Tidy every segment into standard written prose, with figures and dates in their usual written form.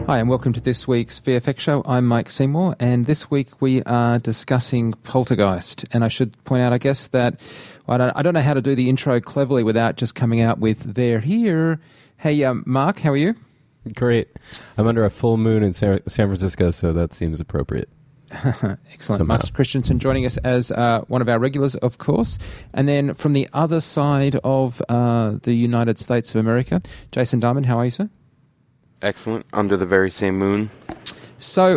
Hi, and welcome to this week's VFX show. I'm Mike Seymour, and this week we are discussing Poltergeist. And I should point out, I guess, that I don't know how to do the intro cleverly without just coming out with "they're here." Hey, Mark, how are you? Great. I'm under a full moon in San Francisco, so that seems appropriate. Excellent. Mark Christensen joining us as one of our regulars, of course. And then from the other side of the United States of America, Jason Diamond, how are you, sir? Excellent. Under the very same moon. So,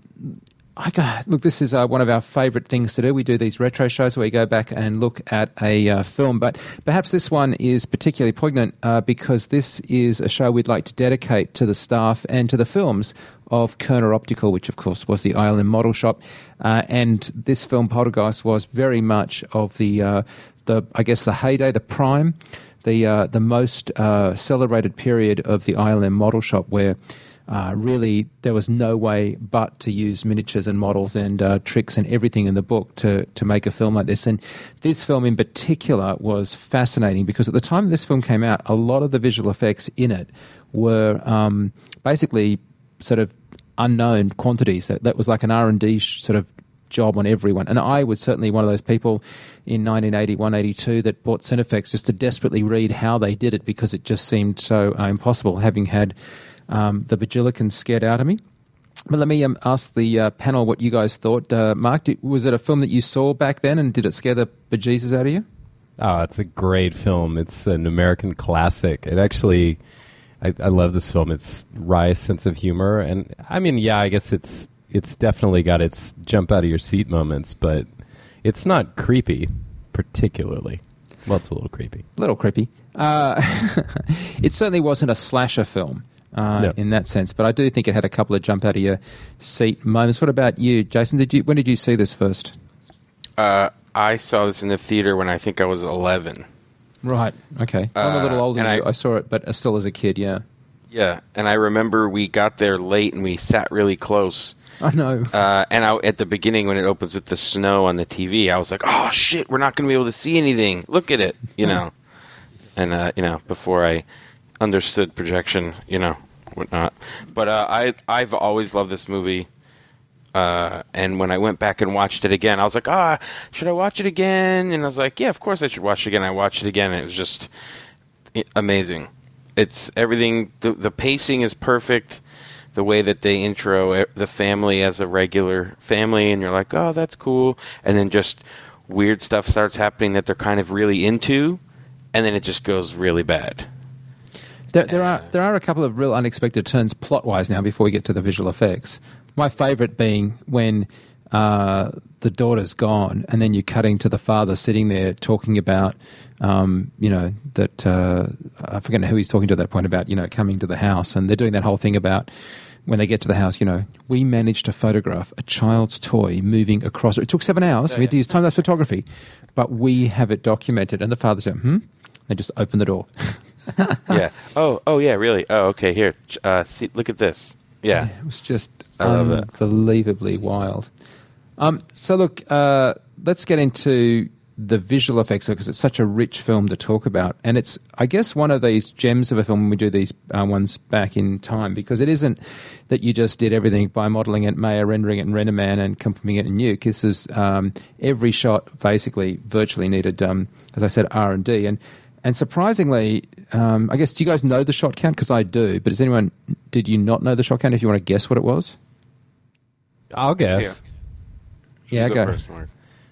look, this is one of our favourite things to do. We do these retro shows where we go back and look at a film, but perhaps this one is particularly poignant because this is a show we'd like to dedicate to the staff and to the films of Kerner Optical, which of course was the ILM model shop, and this film Poltergeist was very much of the heyday, the prime, the most celebrated period of the ILM model shop, where really there was no way but to use miniatures and models and tricks and everything in the book to make a film like this. And this film in particular was fascinating because at the time this film came out, a lot of the visual effects in it were basically sort of unknown quantities. That was like an R&D sort of job on everyone. And I was certainly one of those people in 1981, 82 that bought Cinefex just to desperately read how they did it because it just seemed so impossible, having had the Bajillicans scared out of me. But let me ask the panel what you guys thought. Mark, was it a film that you saw back then, and did it scare the bejesus out of you? Oh, it's a great film. It's an American classic. It actually, I love this film. It's wry sense of humor, and I mean, yeah, I guess it's definitely got its jump out of your seat moments, but it's not creepy particularly. Well, it's a little creepy. A little creepy. It certainly wasn't a slasher film. No. In that sense, but I do think it had a couple of jump out of your seat moments. What about you, Jason? When did you see this first? I saw this in the theater when I think I was 11. Right. Okay. I'm a little older than you. I saw it, but still as a kid. Yeah. Yeah, and I remember we got there late and we sat really close. I know. And at the beginning when it opens with the snow on the TV, I was like, "Oh shit, we're not going to be able to see anything. Look at it," And before I understood projection, whatnot. But I've always loved this movie. And when I went back and watched it again, I was like, should I watch it again? And I was like, yeah, of course I should watch it again. I watched it again, and it was just amazing. It's everything. The pacing is perfect. The way that they intro the family as a regular family, and you're like, oh, that's cool. And then just weird stuff starts happening that they're kind of really into, and then it just goes really bad. There are a couple of real unexpected turns plot-wise now before we get to the visual effects. My favourite being when the daughter's gone and then you're cutting to the father sitting there talking about, that I forget who he's talking to at that point about, coming to the house. And they're doing that whole thing about when they get to the house, we managed to photograph a child's toy moving across. It took 7 hours. We had to use time-lapse photography. But we have it documented. And the father said, They just opened the door. Yeah. Oh, yeah, really? Oh, okay, here. See, look at this. Yeah. It was just unbelievably wild. So look, let's get into the visual effects because it's such a rich film to talk about. And it's, I guess, one of these gems of a film when we do these ones back in time, because it isn't that you just did everything by modelling it, Maya, rendering it in RenderMan and complementing it in Nuke. This is every shot basically virtually needed, as I said, R&D. And surprisingly, I guess, do you guys know the shot count? Because I do, but did you not know the shot count if you want to guess what it was? I'll guess. Yeah, go. First, Mark.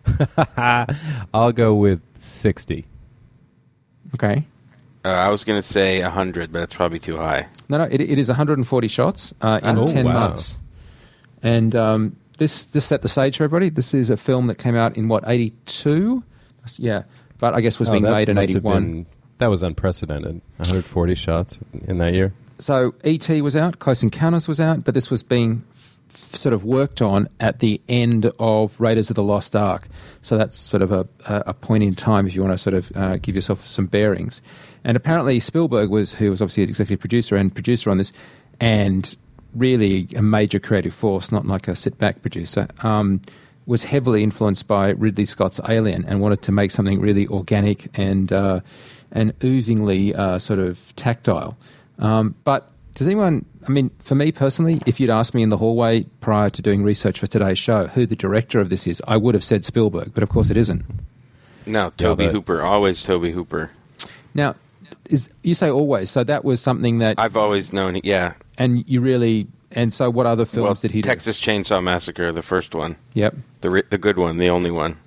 I'll go with 60. Okay. I was going to say 100, but it's probably too high. No, it is 140 shots in 10 months. And this set the stage for everybody. This is a film that came out in, 82? Yeah, but I guess was being made in 81. That was unprecedented. 140 shots in that year. So E.T. was out, Close Encounters was out, but this was being sort of worked on at the end of Raiders of the Lost Ark. So that's sort of a point in time if you want to sort of give yourself some bearings. And apparently Spielberg who was obviously the executive producer and producer on this, and really a major creative force, not like a sit-back producer, was heavily influenced by Ridley Scott's Alien and wanted to make something really organic and oozingly sort of tactile. But Does anyone, I mean, for me personally, if you'd asked me in the hallway prior to doing research for today's show who the director of this is, I would have said Spielberg, but of course it isn't. No, Toby Hooper. Always Toby Hooper. Now, you say always, so that was something that... I've always known, yeah. And you really... And so what other films did he do? Texas Chainsaw Massacre, the first one. Yep. The good one, the only one.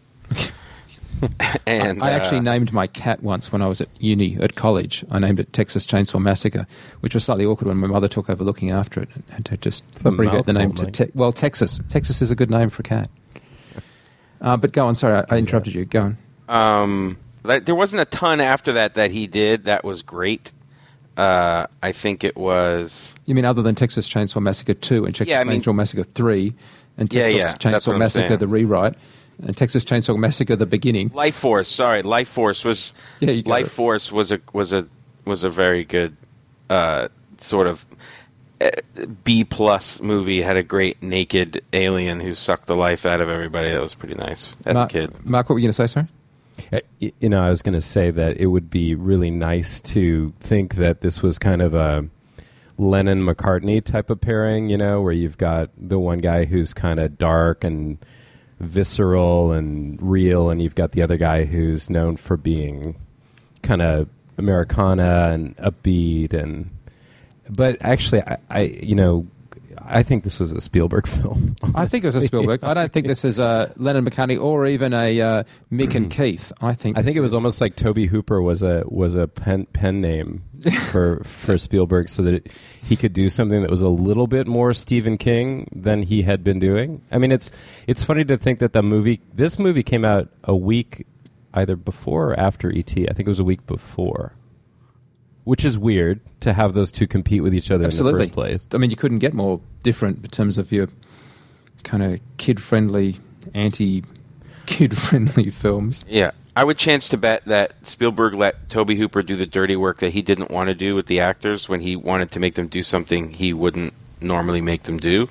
And I actually named my cat once when I was at college. I named it Texas Chainsaw Massacre, which was slightly awkward when my mother took over looking after it and had to just abbreviate the name to... Texas. Texas is a good name for a cat. But go on, sorry, I interrupted you. Go on. There wasn't a ton after that he did that was great. I think it was... You mean other than Texas Chainsaw Massacre 2 and Texas Chainsaw Massacre 3 and Texas Chainsaw Massacre the rewrite and Texas Chainsaw Massacre the beginning? Life Force was... Yeah, Life Force was a very good sort of B-plus movie. Had a great naked alien who sucked the life out of everybody. That was pretty nice as a kid. Mark, what were you going to say, sorry? I was going to say that it would be really nice to think that this was kind of a Lennon-McCartney type of pairing, where you've got the one guy who's kind of dark and visceral and real, and you've got the other guy who's known for being kind of Americana and upbeat. But actually, I think this was a Spielberg film. I think it was a Spielberg. I don't think this is a Lennon-McCartney or even a Mick and Keith. I think it was almost like Toby Hooper was a pen name for Spielberg, so that he could do something that was a little bit more Stephen King than he had been doing. I mean, it's funny to think that this movie came out a week either before or after E.T. I think it was a week before. Which is weird to have those two compete with each other in the first place. I mean, you couldn't get more different in terms of your kind of kid-friendly, anti-kid-friendly films. Yeah. I would chance to bet that Spielberg let Toby Hooper do the dirty work that he didn't want to do with the actors when he wanted to make them do something he wouldn't normally make them do.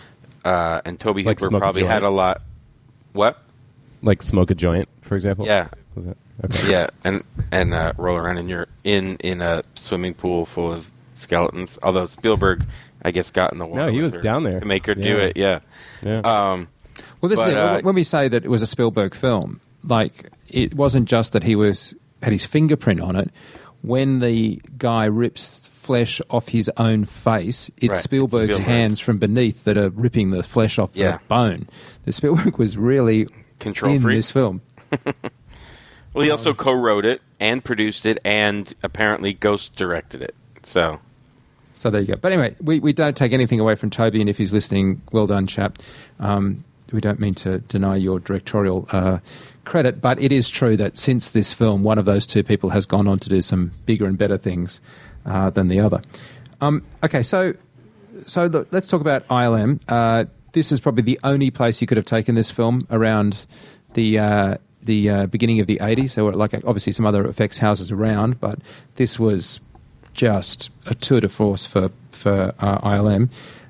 And Toby Hooper probably had a lot... What? Like smoke a joint, for example? Yeah. Was that? Okay. Yeah, and roll around in a swimming pool full of skeletons. Although Spielberg, I guess, got in the water. No, he was down there to make her do it. Yeah. Well, this is it. When we say that it was a Spielberg film, like it wasn't just that he had his fingerprint on it. When the guy rips flesh off his own face, it's Spielberg's hands from beneath that are ripping the flesh off the bone. The Spielberg was really in this film. Well, he also co-wrote it and produced it and apparently ghost-directed it. So there you go. But anyway, we don't take anything away from Toby, and if he's listening, well done, chap. We don't mean to deny your directorial credit, but it is true that since this film, one of those two people has gone on to do some bigger and better things than the other. Okay, so look, let's talk about ILM. This is probably the only place you could have taken this film around the beginning of the 80s. There were obviously some other effects houses around, but this was just a tour de force for ILM.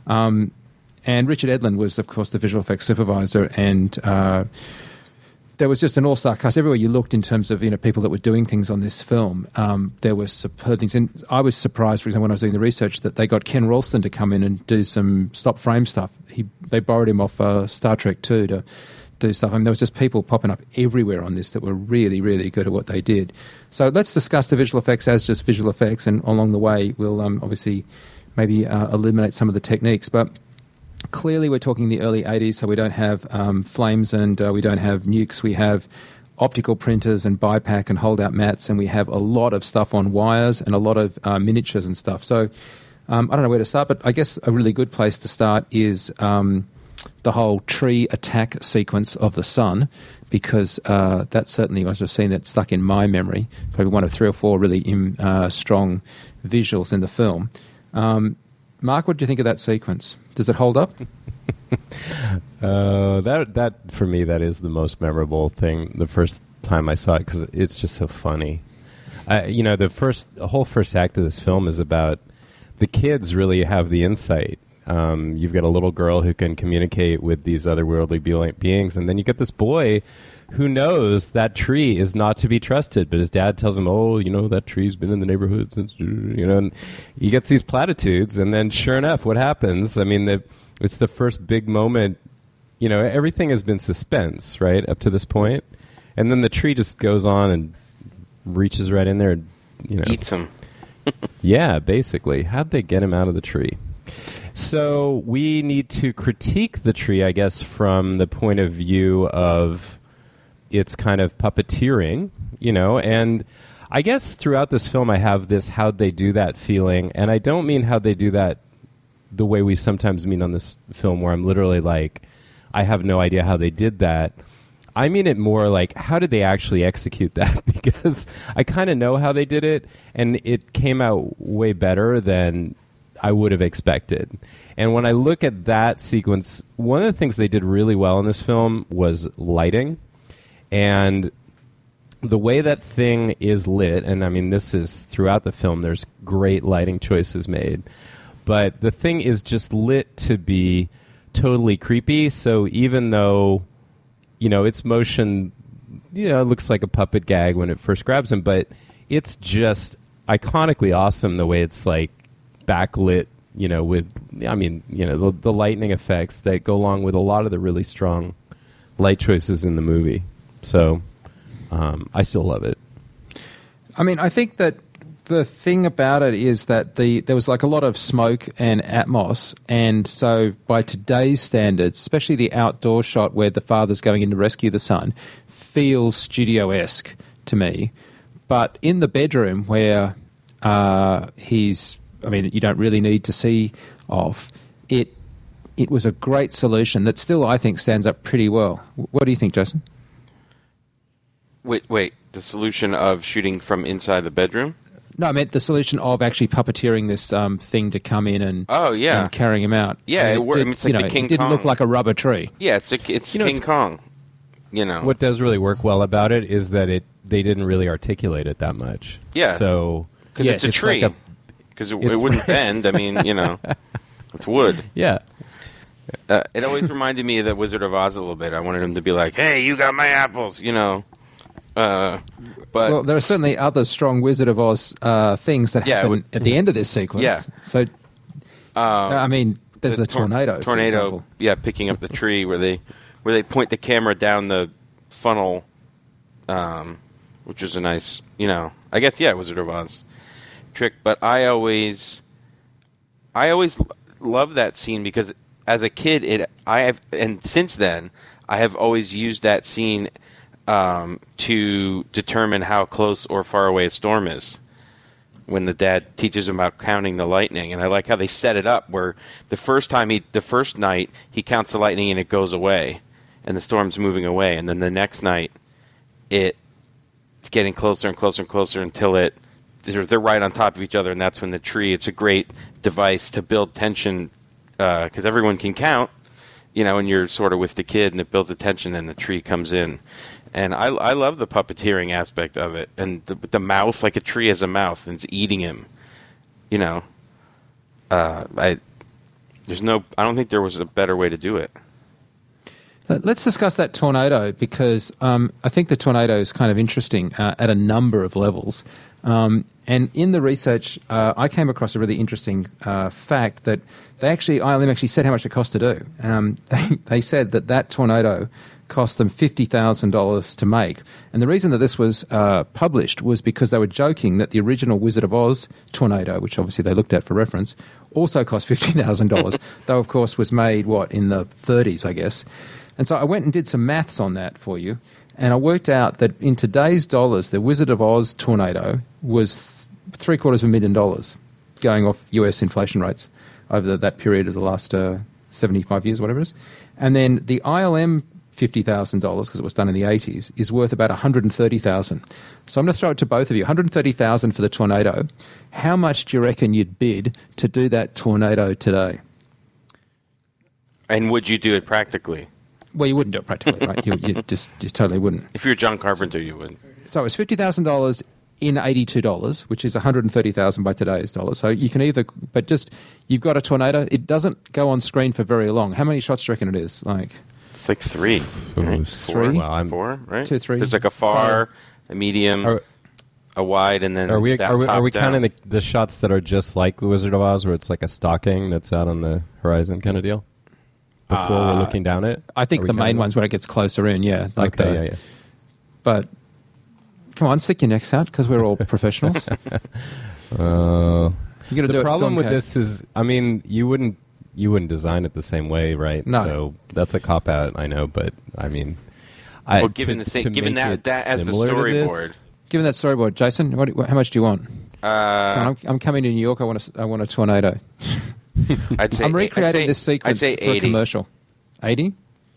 And Richard Edlund was, of course, the visual effects supervisor, and there was just an all-star cast everywhere you looked in terms of people that were doing things on this film. There were superb things, and I was surprised, for example, when I was doing the research, that they got Ken Ralston to come in and do some stop-frame stuff. They borrowed him off Star Trek 2 to do stuff. I mean, there was just people popping up everywhere on this that were really, really good at what they did. So let's discuss the visual effects as just visual effects, and along the way we'll obviously maybe eliminate some of the techniques. But clearly we're talking the early 80s, so we don't have flames and we don't have nukes. We have optical printers and BiPAC and hold-out mats, and we have a lot of stuff on wires and a lot of miniatures and stuff. So I don't know where to start, but I guess a really good place to start is the whole tree attack sequence of the sun, because that certainly, as I've seen, that stuck in my memory. Probably one of 3 or 4 really strong visuals in the film. Mark, what do you think of that sequence? Does it hold up? That for me, that is the most memorable thing. The first time I saw it, because it's just so funny. The whole first act of this film is about the kids really have the insight. You've got a little girl who can communicate with these otherworldly beings, and then you get this boy who knows that tree is not to be trusted, but his dad tells him, oh, that tree's been in the neighborhood since, and he gets these platitudes, and then sure enough, what happens? I mean, it's the first big moment. Everything has been suspense, right, up to this point, and then the tree just goes on and reaches right in there and, eats him. Yeah, basically. How'd they get him out of the tree? So we need to critique the tree, I guess, from the point of view of its kind of puppeteering, and I guess throughout this film I have this how'd they do that feeling, and I don't mean how'd they do that the way we sometimes mean on this film where I'm literally like, I have no idea how they did that. I mean it more like, how did they actually execute that? Because I kind of know how they did it, and it came out way better than I would have expected. And when I look at that sequence, one of the things they did really well in this film was lighting. And the way that thing is lit, and I mean this is throughout the film, there's great lighting choices made. But the thing is just lit to be totally creepy, so even though its motion it looks like a puppet gag when it first grabs him, but it's just iconically awesome the way it's like backlit, with the lightning effects that go along with a lot of the really strong light choices in the movie. So I still love it. I mean, I think that the thing about it is that there was like a lot of smoke and atmos, and so by today's standards, especially the outdoor shot where the father's going in to rescue the son, feels studio-esque to me. But in the bedroom where you don't really need to see off, it was a great solution that still, I think, stands up pretty well. What do you think, Jason? Wait, the solution of shooting from inside the bedroom? No, I meant the solution of actually puppeteering this thing to come in and and carrying him out. Yeah, it's like the King Kong. It didn't look like a rubber tree. Yeah, it's King Kong. What does really work well about it is that they didn't really articulate it that much. Yeah. So because it's a tree. Because it wouldn't bend. I mean, it's wood. Yeah. It always reminded me of the Wizard of Oz a little bit. I wanted him to be like, "Hey, you got my apples," But there are certainly other strong Wizard of Oz things that happen at the end of this sequence. Yeah. So, I mean, there's the tornado. Tornado, picking up the tree where they point the camera down the funnel, which is a nice, I guess, Wizard of Oz trick. But I always love that scene because as a kid, and since then, I have always used that scene to determine how close or far away a storm is when the dad teaches him about counting the lightning. And I like how they set it up where the first night he counts the lightning and it goes away and the storm's moving away. And then the next night it's getting closer and closer and closer until they're right on top of each other. And that's when the tree, it's a great device to build tension because everyone can count, and you're sort of with the kid and it builds a tension and the tree comes in. And I love the puppeteering aspect of it, and the mouth, like a tree has a mouth, and it's eating him. I don't think there was a better way to do it. Let's discuss that tornado because I think the tornado is kind of interesting at a number of levels. And in the research, I came across a really interesting fact that ILM actually said how much it cost to do. They said that tornado cost them $50,000 to make. And the reason that this was published was because they were joking that the original Wizard of Oz tornado, which obviously they looked at for reference, also cost $50,000, though, of course, was made, in the 30s, I guess. And so I went and did some maths on that for you, and I worked out that in today's dollars, the Wizard of Oz tornado was $750,000, going off US inflation rates over that period of the last 75 years, whatever it is. And then the ILM $50,000, because it was done in the 80s, is worth about $130,000. So I'm going to throw it to both of you. $130,000 for the tornado. How much do you reckon you'd bid to do that tornado today? And would you do it practically? Well, you wouldn't do it practically, right? You just totally wouldn't. If you're John Carpenter, you would. So it's $50,000 in $82, which is $130,000 by today's dollars. So you can either, but just you've got a tornado. It doesn't go on screen for very long. How many shots do you reckon it is? Like it's like 3, right? 3, well, 4, right? 2, 3. There's like a far, a medium, a wide, and then are we down. counting the shots that are just like The Wizard of Oz, where it's like a stocking that's out on the horizon kind of deal? Before we're looking down it, I think the main one's when it gets closer in. Yeah, like yeah. But come on, stick your necks out because we're all professionals. The You got to do problem it with this is, I mean, you wouldn't design it the same way, right? No. So that's a cop out, I know, but I mean, given that as the storyboard. Given that storyboard, Jason, how much do you want? I'm coming to New York. I want a tornado. I'd say I'm recreating this sequence I'd say for 80. A commercial. 80?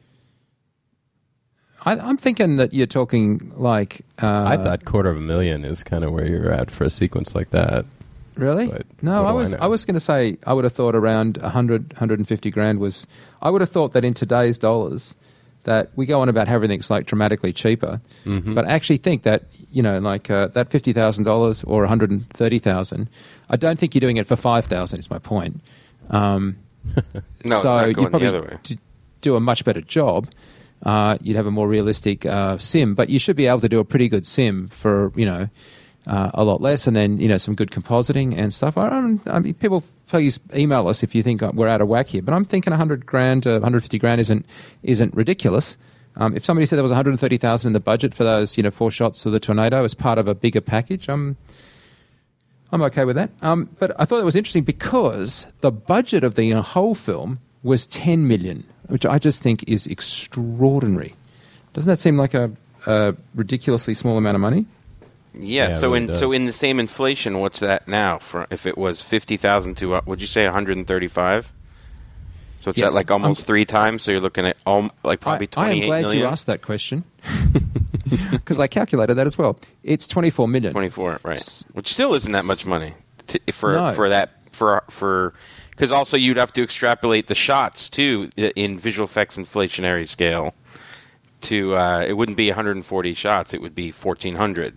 I'm thinking that you're talking like... I thought $250,000 is kind of where you're at for a sequence like that. Really? But no, I was going to say I would have thought around 150 grand was... I would have thought that in today's dollars that we go on about how everything's like dramatically cheaper, but I actually think that, like that $50,000 or $130,000, I don't think you're doing it for $5,000 is my point. No, so it's not you going probably the other way. do a much better job. You'd have a more realistic sim, but you should be able to do a pretty good sim for a lot less, and then some good compositing and stuff. I mean, people please email us if you think we're out of whack here, but I'm thinking 100 grand to 150 grand isn't ridiculous. If somebody said there was 130,000 in the budget for those 4 shots of the tornado as part of a bigger package, I'm okay with that. But I thought it was interesting because the budget of the whole film was $10 million, which I just think is extraordinary. Doesn't that seem like a ridiculously small amount of money? Yeah. So in the same inflation, what's that now? If it was 50,000 to would you say 135? So it's at like almost 3 times. So you're looking at probably 28 million. I am glad you asked that question because I calculated that as well. It's 24 million. 24, right? Which still isn't that much money for because also you'd have to extrapolate the shots too in visual effects inflationary scale. To it wouldn't be 140 shots; it would be 1,400.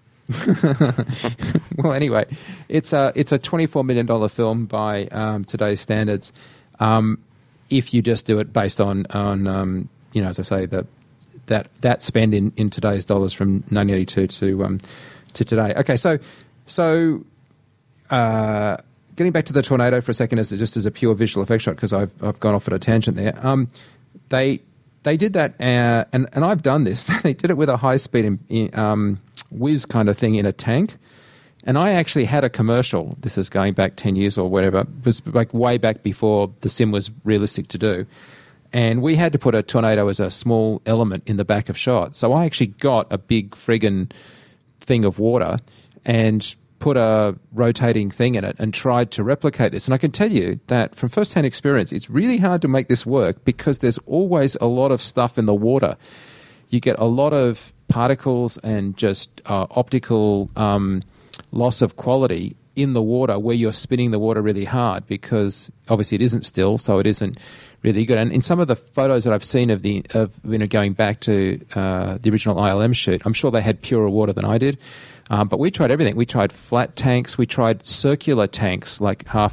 Well, anyway, it's a $24 million film by today's standards. If you just do it based on as I say, that spend in today's dollars from 1982 to today. Okay, so getting back to the tornado for a second, as a pure visual effect shot, because I've gone off at a tangent there. They did that, and I've done this. They did it with a high speed whiz kind of thing in a tank. And I actually had a commercial. This is going back 10 years or whatever. It was like way back before the sim was realistic to do. And we had to put a tornado as a small element in the back of shot. So I actually got a big friggin' thing of water and put a rotating thing in it and tried to replicate this. And I can tell you that from first-hand experience, it's really hard to make this work because there's always a lot of stuff in the water. You get a lot of particles and just optical loss of quality in the water where you're spinning the water really hard because obviously it isn't still, so it isn't really good. And in some of the photos that I've seen of going back to the original ILM shoot, I'm sure they had purer water than I did. But we tried everything. We tried flat tanks. We tried circular tanks, like half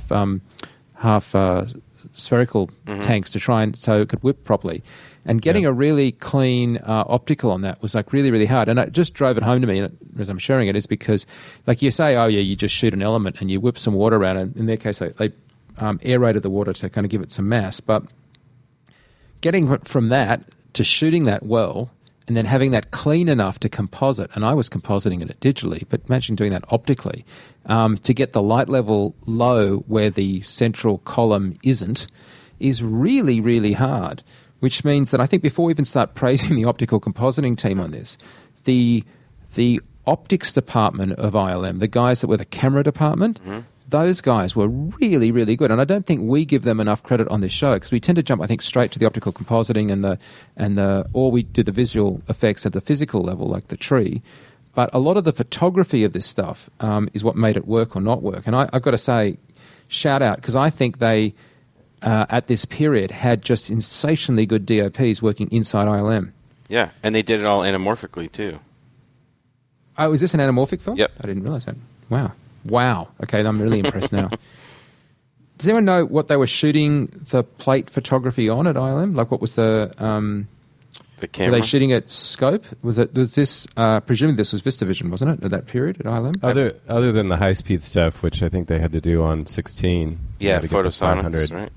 spherical tanks to try and so it could whip properly. And getting a really clean optical on that was like really, really hard. And it just drove it home to me as I'm sharing it is because, like you say, oh yeah, you just shoot an element and you whip some water around. And in their case, they aerated the water to kind of give it some mass. But getting from that to shooting that well and then having that clean enough to composite, and I was compositing it digitally, but imagine doing that optically, to get the light level low where the central column isn't, is really, really hard. Which means that I think before we even start praising the optical compositing team on this, the optics department of ILM, the guys that were the camera department, those guys were really, really good. And I don't think we give them enough credit on this show because we tend to jump, I think, straight to the optical compositing or we do the visual effects at the physical level, like the tree. But a lot of the photography of this stuff is what made it work or not work. And I've got to say, shout out, because I think they... at this period, had just sensationally good DOPs working inside ILM. Yeah, and they did it all anamorphically, too. Oh, is this an anamorphic film? Yep. I didn't realize that. Wow. Okay, I'm really impressed now. Does anyone know what they were shooting the plate photography on at ILM? Like, what was the camera? Were they shooting at scope? Was this? Presumably, this was VistaVision, wasn't it? At that period at ILM. Other than the high speed stuff, which I think they had to do on 16. Yeah, to get to Photosonics, right?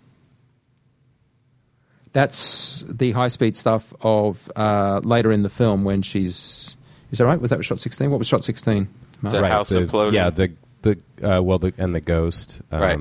That's the high speed stuff of later in the film when she's. Is that right? Was that shot 16? What was shot 16? The house imploding. Yeah, and the ghost. Right.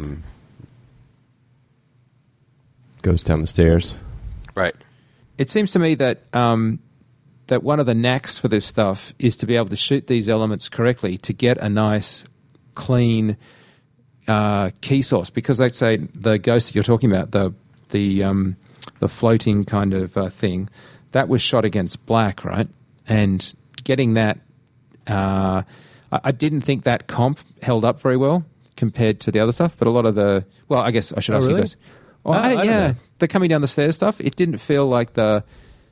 Goes down the stairs. Right. It seems to me that that one of the knacks for this stuff is to be able to shoot these elements correctly to get a nice, clean key source. Because, let's say, the ghost that you're talking about, the floating kind of thing, that was shot against black, right? And getting that, I didn't think that comp held up very well compared to the other stuff. But a lot of I guess I should ask you guys. Oh, I don't know. The coming down the stairs stuff, it didn't feel like I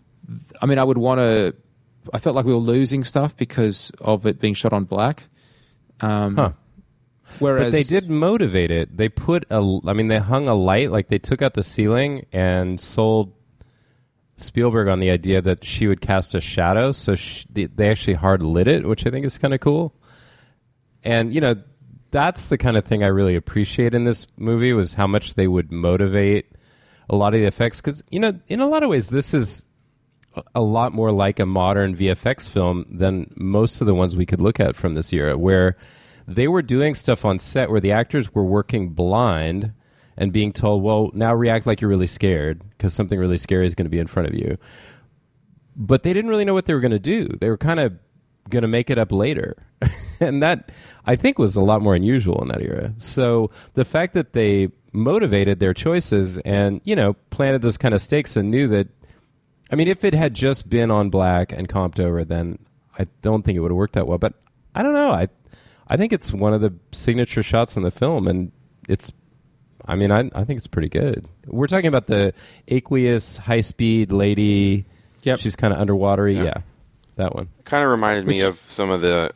felt like we were losing stuff because of it being shot on black. Whereas, but they did motivate it. They they hung a light, like they took out the ceiling and sold Spielberg on the idea that she would cast a shadow. So they actually hard lit it, which I think is kind of cool. And, that's the kind of thing I really appreciate in this movie, was how much they would motivate a lot of the effects. Because, in a lot of ways, this is a lot more like a modern VFX film than most of the ones we could look at from this era, where they were doing stuff on set where the actors were working blind and being told, well, now react like you're really scared because something really scary is going to be in front of you. But they didn't really know what they were going to do. They were kind of going to make it up later. And that, I think, was a lot more unusual in that era. So the fact that they motivated their choices and, planted those kind of stakes and knew that, if it had just been on black and comped over, then I don't think it would have worked that well. But I don't know. I think it's one of the signature shots in the film, and it's, I think it's pretty good. We're talking about the aqueous high-speed lady. Yep. She's kind of underwatery. Yeah, that one. Kind of reminded me of some of the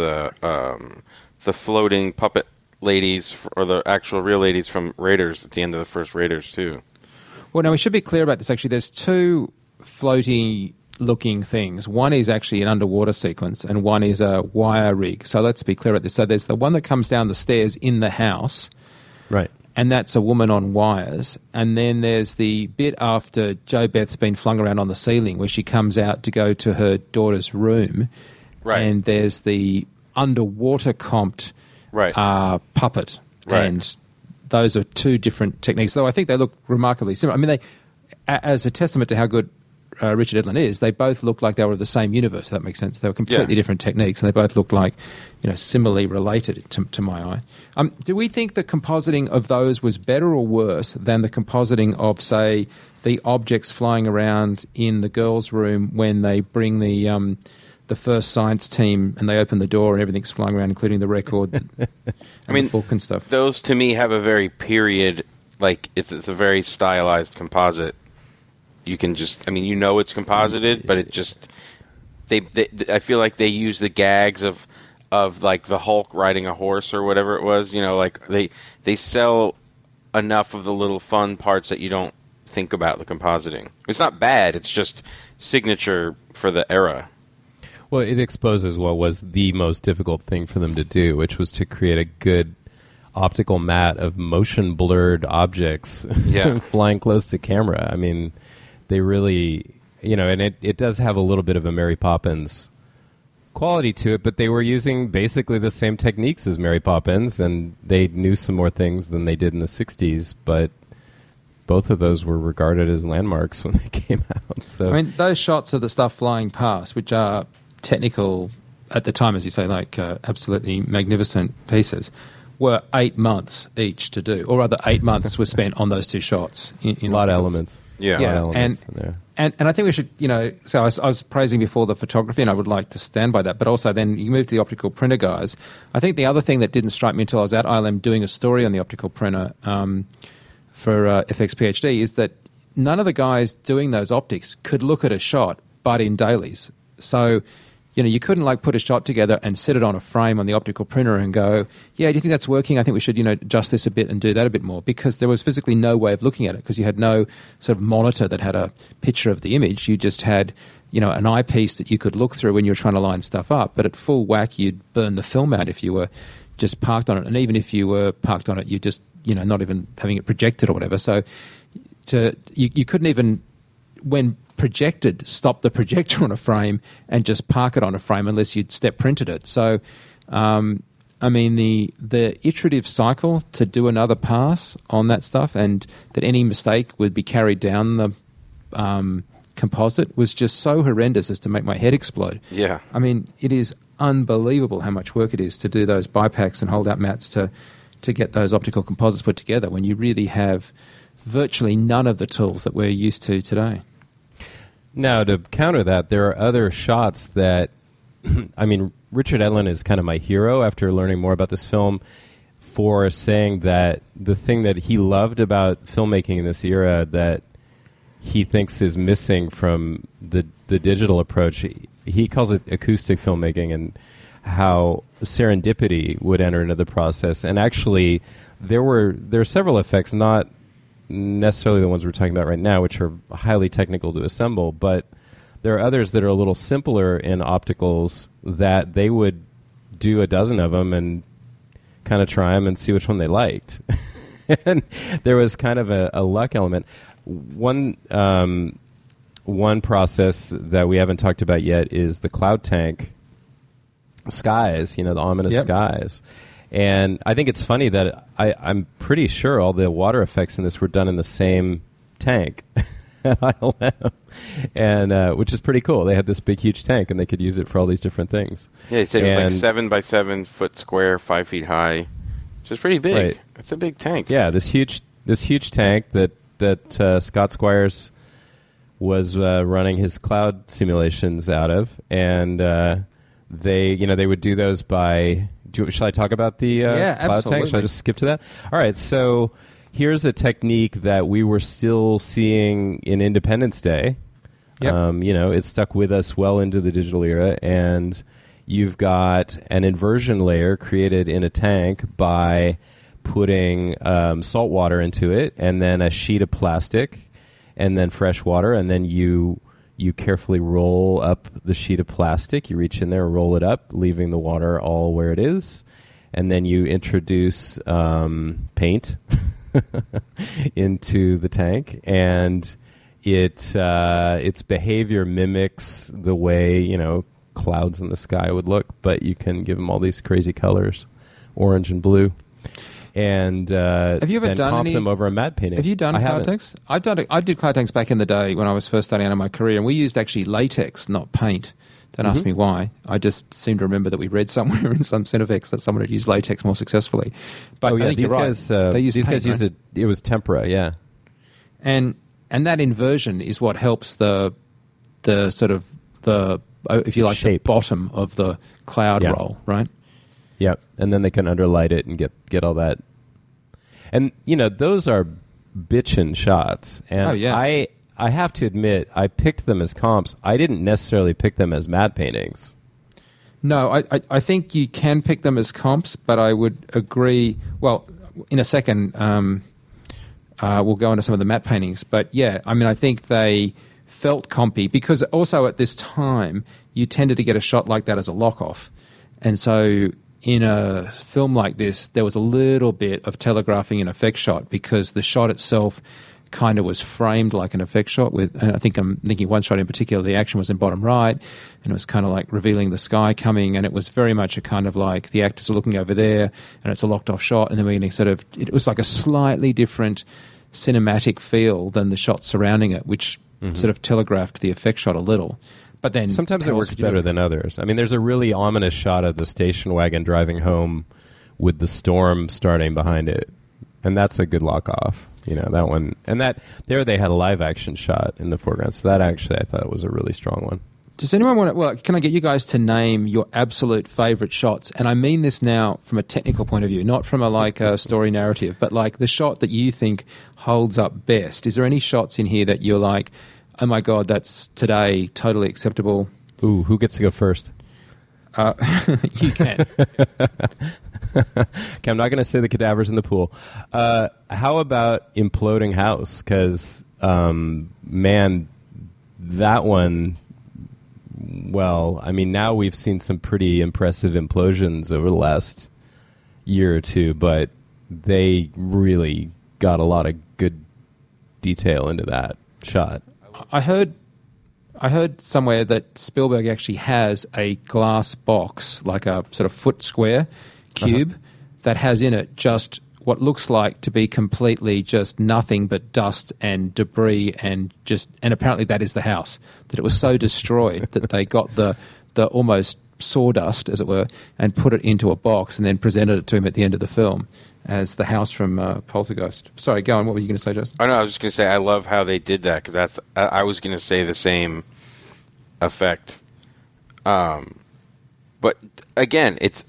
floating puppet ladies or the actual real ladies from Raiders at the end of the first Raiders too. Well, now we should be clear about this. Actually, there's two floaty-looking things. One is actually an underwater sequence, and one is a wire rig. So let's be clear about this. So there's the one that comes down the stairs in the house, right? And that's a woman on wires. And then there's the bit after Jo Beth's been flung around on the ceiling where she comes out to go to her daughter's room. Right. And there's the underwater comped puppet. Right. And those are two different techniques, though I think they look remarkably similar. They, as a testament to how good Richard Edlund is, they both look like they were of the same universe, if that makes sense. They were completely different techniques, and they both looked like, similarly related to my eye. Do we think the compositing of those was better or worse than the compositing of, say, the objects flying around in the girls' room when they bring the first science team and they open the door and everything's flying around, including the record and the book and stuff? Those, to me, have a very period, it's a very stylized composite. You can just, it's composited, but it just, they I feel like they use the gags of the Hulk riding a horse or whatever it was, they sell enough of the little fun parts that you don't think about the compositing. It's not bad, it's just signature for the era. Well, it exposes what was the most difficult thing for them to do, which was to create a good optical mat of motion blurred objects flying close to camera. They really, and it does have a little bit of a Mary Poppins quality to it, but they were using basically the same techniques as Mary Poppins, and they knew some more things than they did in the 60s, but both of those were regarded as landmarks when they came out. So those shots of the stuff flying past, which are technical at the time, as you say, absolutely magnificent pieces, were 8 months each to do, or rather 8 months were spent on those two shots. In a lot of elements. Yeah, and I think we should, so I was praising before the photography, and I would like to stand by that, but also then you move to the optical printer guys. I think the other thing that didn't strike me until I was at ILM doing a story on the optical printer for FX PhD is that none of the guys doing those optics could look at a shot but in dailies. So, you couldn't like put a shot together and set it on a frame on the optical printer and go, yeah, do you think that's working? I think we should, adjust this a bit and do that a bit more, because there was physically no way of looking at it, because you had no sort of monitor that had a picture of the image. You just had, an eyepiece that you could look through when you were trying to line stuff up. But at full whack, you'd burn the film out if you were just parked on it. And even if you were parked on it, you just, not even having it projected or whatever. So you couldn't even, when projected, stop the projector on a frame and just park it on a frame unless you'd step printed it. So, the iterative cycle to do another pass on that stuff, and that any mistake would be carried down the composite, was just so horrendous as to make my head explode. Yeah. I mean, it is unbelievable how much work it is to do those bipacks and hold-out mats to get those optical composites put together when you really have virtually none of the tools that we're used to today. Now, to counter that, there are other shots that, Richard Edlund is kind of my hero after learning more about this film, for saying that the thing that he loved about filmmaking in this era that he thinks is missing from the digital approach, he calls it acoustic filmmaking, and how serendipity would enter into the process. And actually, there are several effects, not necessarily the ones we're talking about right now, which are highly technical to assemble, but there are others that are a little simpler in opticals that they would do a dozen of them and kind of try them and see which one they liked. And there was kind of a luck element. One process that we haven't talked about yet is the cloud tank skies, the ominous skies. And I think it's funny that I'm pretty sure all the water effects in this were done in the same tank at ILM, and which is pretty cool. They had this big, huge tank, and they could use it for all these different things. Yeah, he said it was like 7 by 7 foot square, 5 feet high, which is pretty big. Right. It's a big tank. Yeah, this huge tank that Scott Squires was running his cloud simulations out of, and they would do those by. Shall I talk about the cloud absolutely. tank? Shall I just skip to that? All right, so here's a technique that we were still seeing in Independence Day. Yep. It stuck with us well into the digital era, and you've got an inversion layer created in a tank by putting salt water into it, and then a sheet of plastic, and then fresh water, and then you carefully roll up the sheet of plastic. You reach in there and roll it up, leaving the water all where it is. And then you introduce paint into the tank. And its behavior mimics the way, clouds in the sky would look. But you can give them all these crazy colors, orange and blue. And have you ever done comp them over a matte painting. Have you done cloud tanks? I did cloud tanks back in the day when I was first starting out in my career, and we used actually latex, not paint. Don't ask me why. I just seem to remember that we read somewhere in some Cinefix that someone had used latex more successfully. But I think these you're guys, right. They these paint, guys used right? it. It was tempera, yeah. And that inversion is what helps the sort of the, if you like, shape. The bottom of the cloud roll, right? Yep, and then they can underlight it and get all that. And, those are bitchin' shots. And I have to admit, I picked them as comps. I didn't necessarily pick them as matte paintings. No, I think you can pick them as comps, but I would agree. Well, in a second, we'll go into some of the matte paintings. But, I think they felt compy because also at this time, you tended to get a shot like that as a lock-off. And so in a film like this, there was a little bit of telegraphing an effect shot because the shot itself kind of was framed like an effect shot with, and I think I'm thinking one shot in particular, the action was in bottom right, and it was kind of like revealing the sky coming, and it was very much a kind of like the actors are looking over there, and it's a locked off shot, and then we're going to sort of, it was like a slightly different cinematic feel than the shots surrounding it, which sort of telegraphed the effect shot a little. But then sometimes it works better than others. I mean, there's a really ominous shot of the station wagon driving home with the storm starting behind it, and that's a good lock off. That one, and that there they had a live action shot in the foreground. So that actually I thought was a really strong one. Does anyone want to? Well, can I get you guys to name your absolute favorite shots? And I mean this now from a technical point of view, not from a story narrative, but like the shot that you think holds up best. Is there any shots in here that you're like, oh my god, that's today totally acceptable? Ooh, who gets to go first? You can. Okay, I'm not going to say the cadavers in the pool. How about Imploding House? Because, man, that one, well, I mean, now we've seen some pretty impressive implosions over the last year or two, but they really got a lot of good detail into that shot. I heard somewhere that Spielberg actually has a glass box, like a sort of foot square cube, that has in it just what looks like to be completely just nothing but dust and debris, and apparently that is the house. That it was so destroyed that they got the almost sawdust, as it were, and put it into a box and then presented it to him at the end of the film as the house from Poltergeist. Sorry, go on. What were you going to say, Justin? Oh no, I was just going to say I love how they did that, because I was going to say the same effect. But again, it's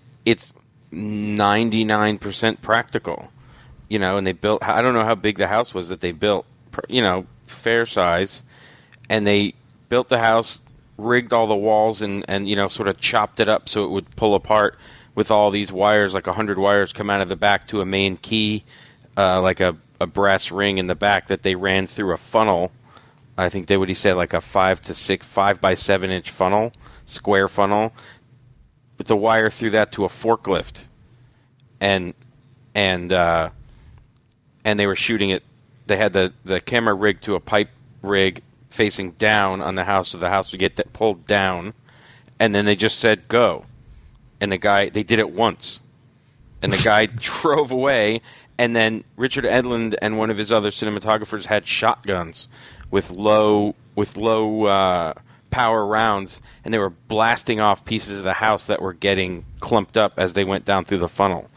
99% practical, and they built, I don't know how big the house was that they built, fair size, and they built the house, rigged all the walls, and sort of chopped it up so it would pull apart with all these wires, like 100 wires come out of the back to a main key, like a brass ring in the back that they ran through a funnel. I think he said like a 5 by 7 inch funnel, square funnel, with the wire through that to a forklift, and they were shooting it. They had the camera rigged to a pipe rig facing down on the house, so the house would get pulled down, and then they just said go, and they did it once, and the guy drove away, and then Richard Edlund and one of his other cinematographers had shotguns with low power rounds, and they were blasting off pieces of the house that were getting clumped up as they went down through the funnel.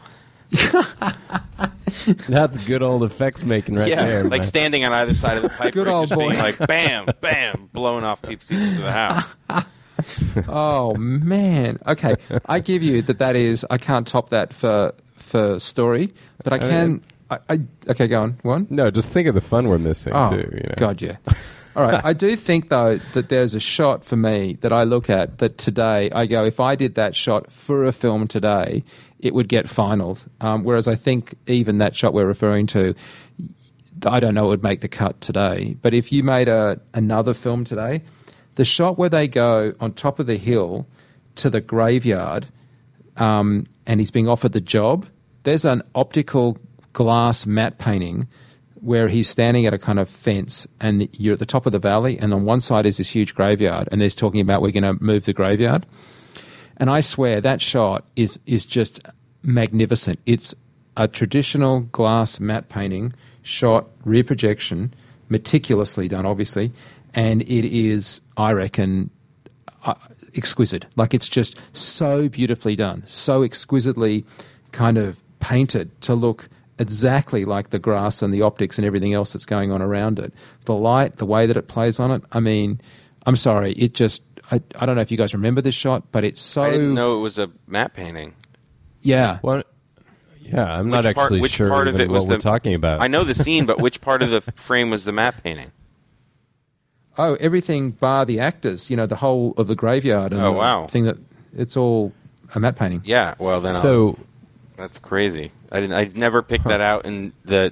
That's good old effects making right there. Like man. Standing on either side of the pipe, Good old just boy. being like bam, bam, blowing off pieces of the house. Oh man. Okay, I give you that is. I can't top that for story, but I can. Okay, go on. One. No, just think of the fun we're missing Oh too. God, yeah. All right. I do think though that there's a shot for me that I look at that today. I go, if I did that shot for a film today, it would get finals. Whereas I think even that shot we're referring to, I don't know, it would make the cut today. But if you made another film today, the shot where they go on top of the hill to the graveyard, and he's being offered the job, there's an optical glass matte painting where he's standing at a kind of fence, and you're at the top of the valley, and on one side is this huge graveyard, and there's talking about we're going to move the graveyard. And I swear that shot is just magnificent. It's a traditional glass matte painting shot, rear projection, meticulously done, obviously, and it is, I reckon, exquisite. Like, it's just so beautifully done, so exquisitely kind of painted to look exactly like the grass and the optics and everything else that's going on around it. The light, the way that it plays on it, I mean, I'm sorry, it just... I don't know if you guys remember this shot, but it's so... I didn't know it was a matte painting. Yeah. Well, yeah, I'm not actually sure part of even it was what we're talking about. I know the scene, but which part of the frame was the matte painting? Oh, everything bar the actors, the whole of the graveyard. And Oh, wow. Thing that it's all a matte painting. Yeah, well then. That's crazy. I'd never picked that out in the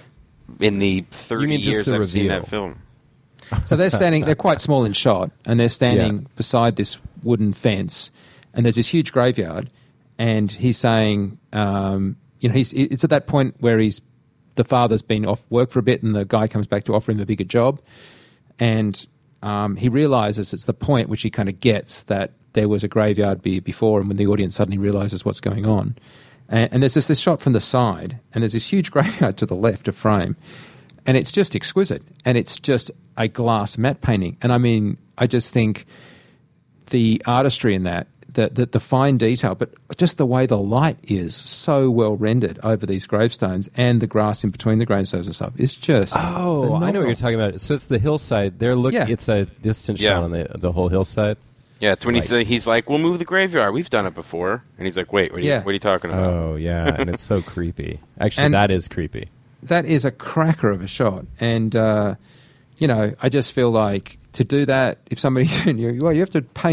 30 years I've seen that film. So they're quite small in shot, and they're standing beside this wooden fence, and there's this huge graveyard, and he's saying, it's at that point where the father's been off work for a bit, and the guy comes back to offer him a bigger job, and he realizes it's the point which he kind of gets that there was a graveyard before, and when the audience suddenly realizes what's going on. And there's this shot from the side, and there's this huge graveyard to the left of frame, and it's just exquisite, and it's just a glass matte painting. And I mean, I just think the artistry in that, the fine detail, but just the way the light is so well rendered over these gravestones and the grass in between the gravestones and stuff, it's just phenomenal. I know what you're talking about. So it's the hillside. It's a distant shot on the whole hillside. Yeah, it's when he's like, we'll move the graveyard. We've done it before. And he's like, wait, what are you talking about? Oh, yeah, and it's so creepy. Actually, that is creepy. That is a cracker of a shot. And, I just feel like to do that, if somebody, you have to paint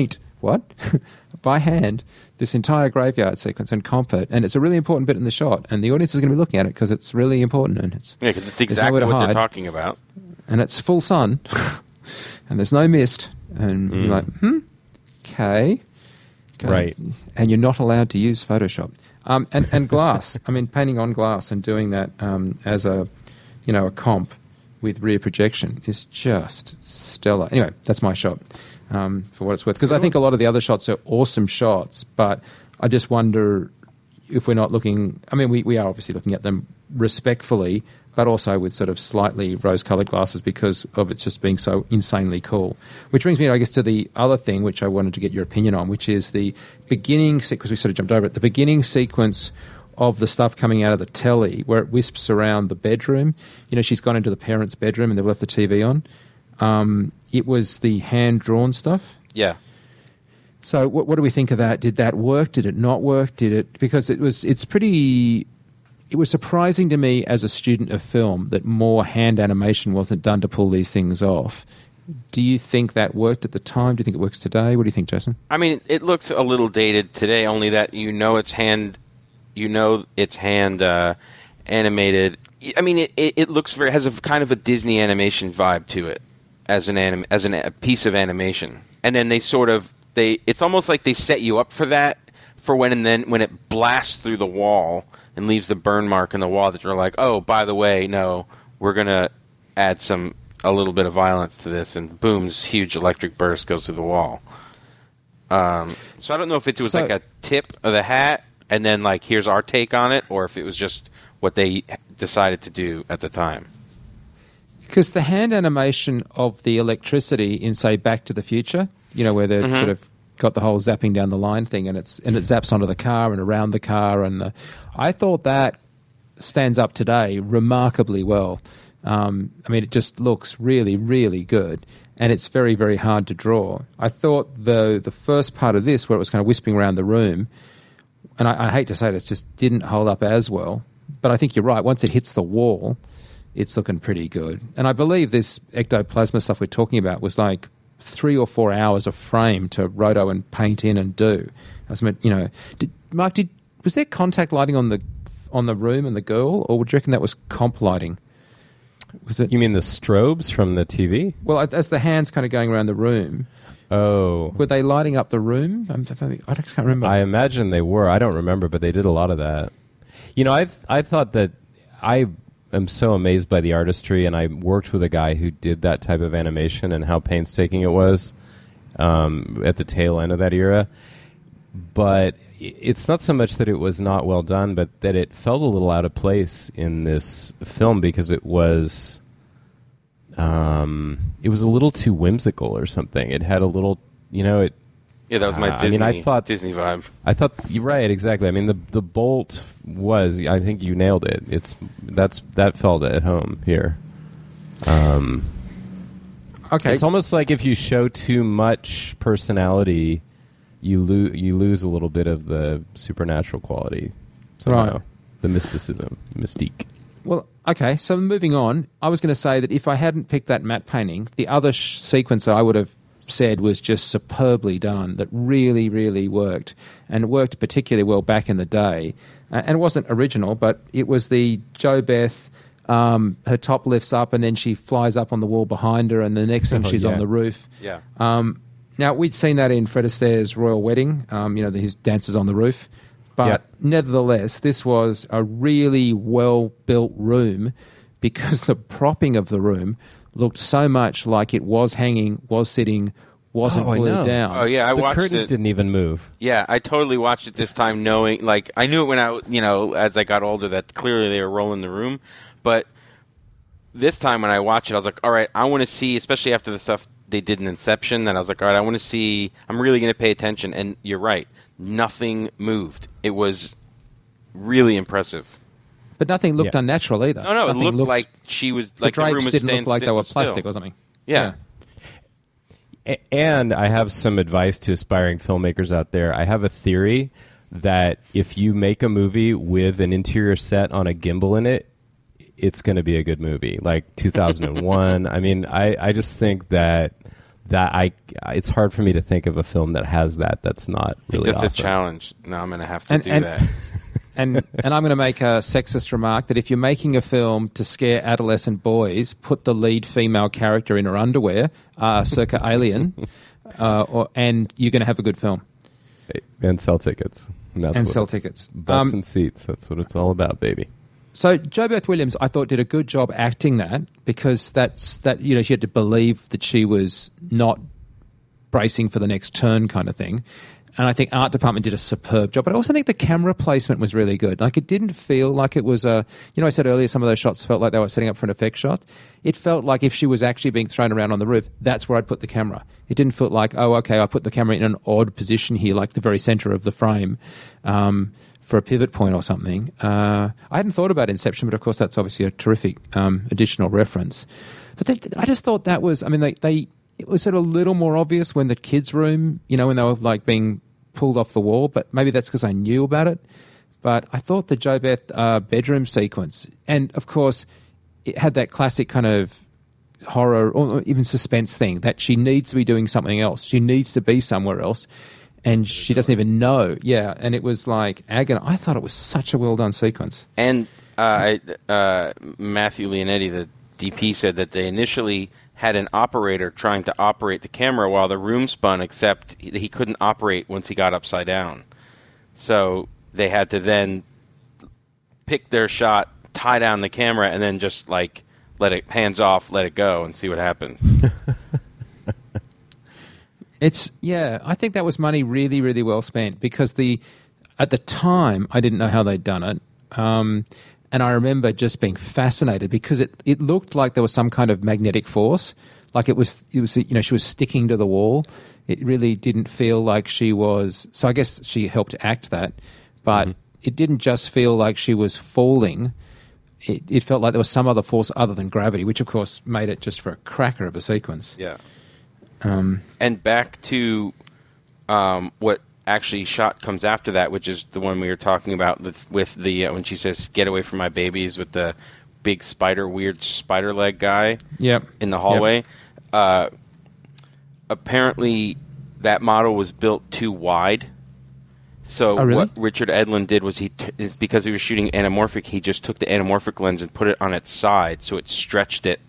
what? By hand, this entire graveyard sequence and comp it, and it's a really important bit in the shot, and the audience is going to be looking at it because it's really important, and it's because it's exactly what they're talking about, and it's full sun, and there's no mist, and you're like, okay, right, and you're not allowed to use Photoshop, and glass. I mean, painting on glass and doing that as a comp with rear projection is just stellar. Anyway, that's my shot. For what it's worth, because I think a lot of the other shots are awesome shots, but I just wonder if we're not looking. I mean, we are obviously looking at them respectfully, but also with sort of slightly rose-coloured glasses because of it just being so insanely cool. Which brings me, I guess, to the other thing which I wanted to get your opinion on, which is the beginning sequence. We sort of jumped over it. The beginning sequence of the stuff coming out of the telly, where it wisps around the bedroom. She's gone into the parents' bedroom and they've left the TV on. It was the hand-drawn stuff. Yeah. So what do we think of that? Did that work? Did it not work? Because it was surprising to me as a student of film that more hand animation wasn't done to pull these things off. Do you think that worked at the time? Do you think it works today? What do you think, Jason? I mean, it looks a little dated today, only that it's hand animated. I mean, it looks has a kind of a Disney animation vibe to it. As a piece of animation, and then it's almost like they set you up for that for when it blasts through the wall and leaves the burn mark in the wall that you're like, oh, by the way, no, we're gonna add a little bit of violence to this, and boom, this huge electric burst goes through the wall. So I don't know if it was like a tip of the hat and then like here's our take on it, or if it was just what they decided to do at the time. Because the hand animation of the electricity in, say, Back to the Future, where they've sort of got the whole zapping down the line thing, and it zaps onto the car and around the car, and I thought that stands up today remarkably well. I mean, it just looks really, really good, and it's very, very hard to draw. I thought the first part of this, where it was kind of wisping around the room, and I hate to say this, just didn't hold up as well. But I think you're right. Once it hits the wall, it's looking pretty good. And I believe this ectoplasma stuff we're talking about was like 3 or 4 hours of frame to roto and paint in and do. Mark, was there contact lighting on the room and the girl, or would you reckon that was comp lighting? Was it? You mean the strobes from the TV? Well, as the hands kind of going around the room. Oh. Were they lighting up the room? I just can't remember. I imagine they were. I don't remember, but they did a lot of that. I thought that I'm so amazed by the artistry, and I worked with a guy who did that type of animation and how painstaking it was at the tail end of that era. But it's not so much that it was not well done, but that it felt a little out of place in this film because it was a little too whimsical or something. It had a little, Yeah, that was my Disney, Disney vibe. I thought you're right, exactly. I mean, the bolt was. I think you nailed it. That felt at home here. Okay, it's almost like if you show too much personality, you lose a little bit of the supernatural quality. Somehow. Right. The mysticism, mystique. Well, okay. So moving on, I was going to say that if I hadn't picked that matte painting, the other sequence I would have said was just superbly done, that really, really worked, and worked particularly well back in the day. And it wasn't original, but it was the Jo Beth, her top lifts up and then she flies up on the wall behind her, and the next thing she's on the roof. Yeah. Now, we'd seen that in Fred Astaire's Royal Wedding, his dances on the roof. But nevertheless, this was a really well-built room because the propping of the room looked so much like it was hanging, was sitting, wasn't glued down. Oh, yeah, I watched it. The curtains didn't even move. Yeah, I totally watched it this time knowing, I knew it when as I got older that clearly they were rolling the room. But this time when I watched it, I was like, all right, I want to see, especially after the stuff they did in Inception, that I was like, all right, I want to see, I'm really going to pay attention. And you're right, nothing moved. It was really impressive. But nothing looked unnatural either. No, it looked like she was, like the room was didn't look like they were plastic still. or something. Yeah. And I have some advice to aspiring filmmakers out there. I have a theory that if you make a movie with an interior set on a gimbal in it, it's going to be a good movie. Like 2001. I mean, I just think that it's hard for me to think of a film that has that. That's not really that's awesome. a challenge. No, I'm going to have to do that. And I'm going to make a sexist remark that if you're making a film to scare adolescent boys, put the lead female character in her underwear, circa Alien, and you're going to have a good film. And sell tickets. And sell tickets. Butts and seats. That's what it's all about, baby. So JoBeth Williams, I thought, did a good job acting that, because she had to believe that she was not bracing for the next turn kind of thing. And I think art department did a superb job. But I also think the camera placement was really good. Like, it didn't feel like it was I said earlier, some of those shots felt like they were setting up for an effect shot. It felt like if she was actually being thrown around on the roof, that's where I'd put the camera. It didn't feel like, oh, okay, I put the camera in an odd position here, like the very center of the frame, for a pivot point or something. I hadn't thought about Inception, but of course that's obviously a terrific additional reference. But I just thought that was, it was sort of a little more obvious when the kids' room, when they were like being pulled off the wall, but maybe that's because I knew about it. But I thought the JoBeth bedroom sequence, and of course it had that classic kind of horror or even suspense thing that she needs to be doing something else. She needs to be somewhere else, and she doesn't even know. Yeah, and it was like agony. I thought it was such a well-done sequence. And Matthew Leonetti, the DP, said that they initially had an operator trying to operate the camera while the room spun, except he couldn't operate once he got upside down. So they had to then pick their shot, tie down the camera, and then just like let it hands off, let it go, and see what happened. I think that was money really, really well spent, because at the time I didn't know how they'd done it. And I remember just being fascinated because it looked like there was some kind of magnetic force, like it was she was sticking to the wall. It really didn't feel like she was. So I guess she helped act that, but it didn't just feel like she was falling. It felt like there was some other force other than gravity, which of course made it just for a cracker of a sequence. Yeah. And back to what actually shot comes after that, which is the one we were talking about with the when she says "get away from my babies" with the big weird spider leg guy in the hallway. Apparently that model was built too wide, so really? What Richard Edlund did was is because he was shooting anamorphic, he just took the anamorphic lens and put it on its side, so it stretched it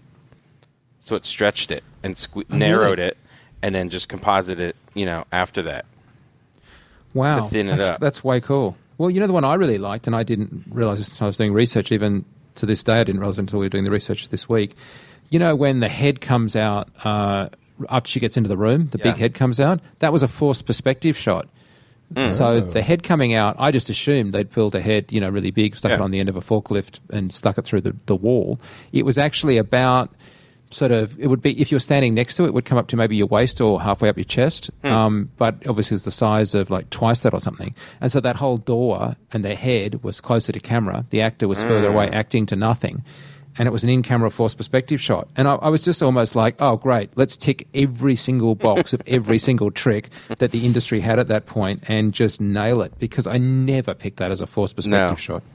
and narrowed it, and then just composited it after that. Wow, to thin it up. That's way cool. Well, the one I really liked, and I didn't realize this until I was doing research, even to this day I didn't realize until we were doing the research this week. When the head comes out, after she gets into the room, the big head comes out, that was a forced perspective shot. So the head coming out, I just assumed they'd built a head, really big, stuck it on the end of a forklift and stuck it through the wall. It was actually about... it would be, if you were standing next to it, it would come up to maybe your waist or halfway up your chest. But obviously it's the size of like twice that or something. And so that whole door and the head was closer to camera. The actor was further away, acting to nothing. And it was an in-camera forced perspective shot. And I was just almost like, oh, great, let's tick every single box of every single trick that the industry had at that point and just nail it, because I never picked that as a forced perspective shot.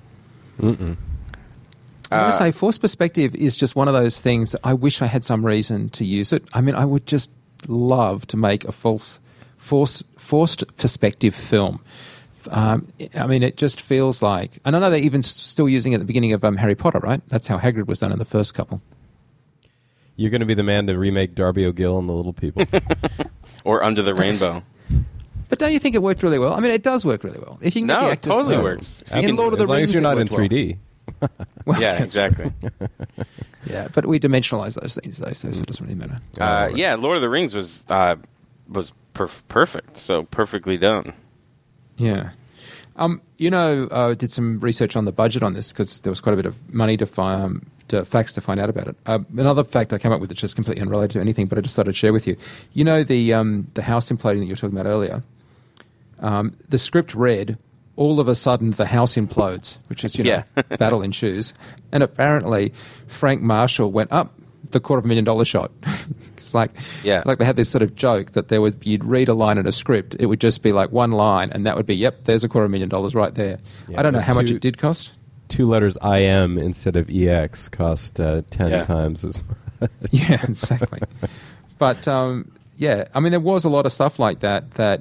I want to say forced perspective is just one of those things that I wish I had some reason to use it. I would just love to make a forced perspective film. It just feels like... And I know they're even still using it at the beginning of Harry Potter, right? That's how Hagrid was done in the first couple. You're going to be the man to remake Darby O'Gill and the Little People. Or Under the Rainbow. But don't you think it worked really well? It does work really well. If you can get the actors... it totally works. In Lord of the Rings, as long as you're not in 3D. Well, yeah, exactly. Yeah, but we dimensionalize those things, though, so it doesn't really matter. Yeah, Lord of the Rings was perfect, so perfectly done. Yeah. Did some research on the budget on this because there was quite a bit of money to facts to find out about it. Another fact I came up with that's just completely unrelated to anything, but I just thought I'd share with you. The house imploding that you were talking about earlier, the script read... all of a sudden the house implodes, which is, battle ensues. And apparently Frank Marshall went up the $250,000 shot. It's like they had this sort of joke that you'd read a line in a script, it would just be like one line, and that would be, yep, there's a $250,000 right there. Yeah, I don't know how much it did cost. 2 letters IM instead of EX cost 10 times as much. Yeah, exactly. But, yeah, I mean, there was a lot of stuff like that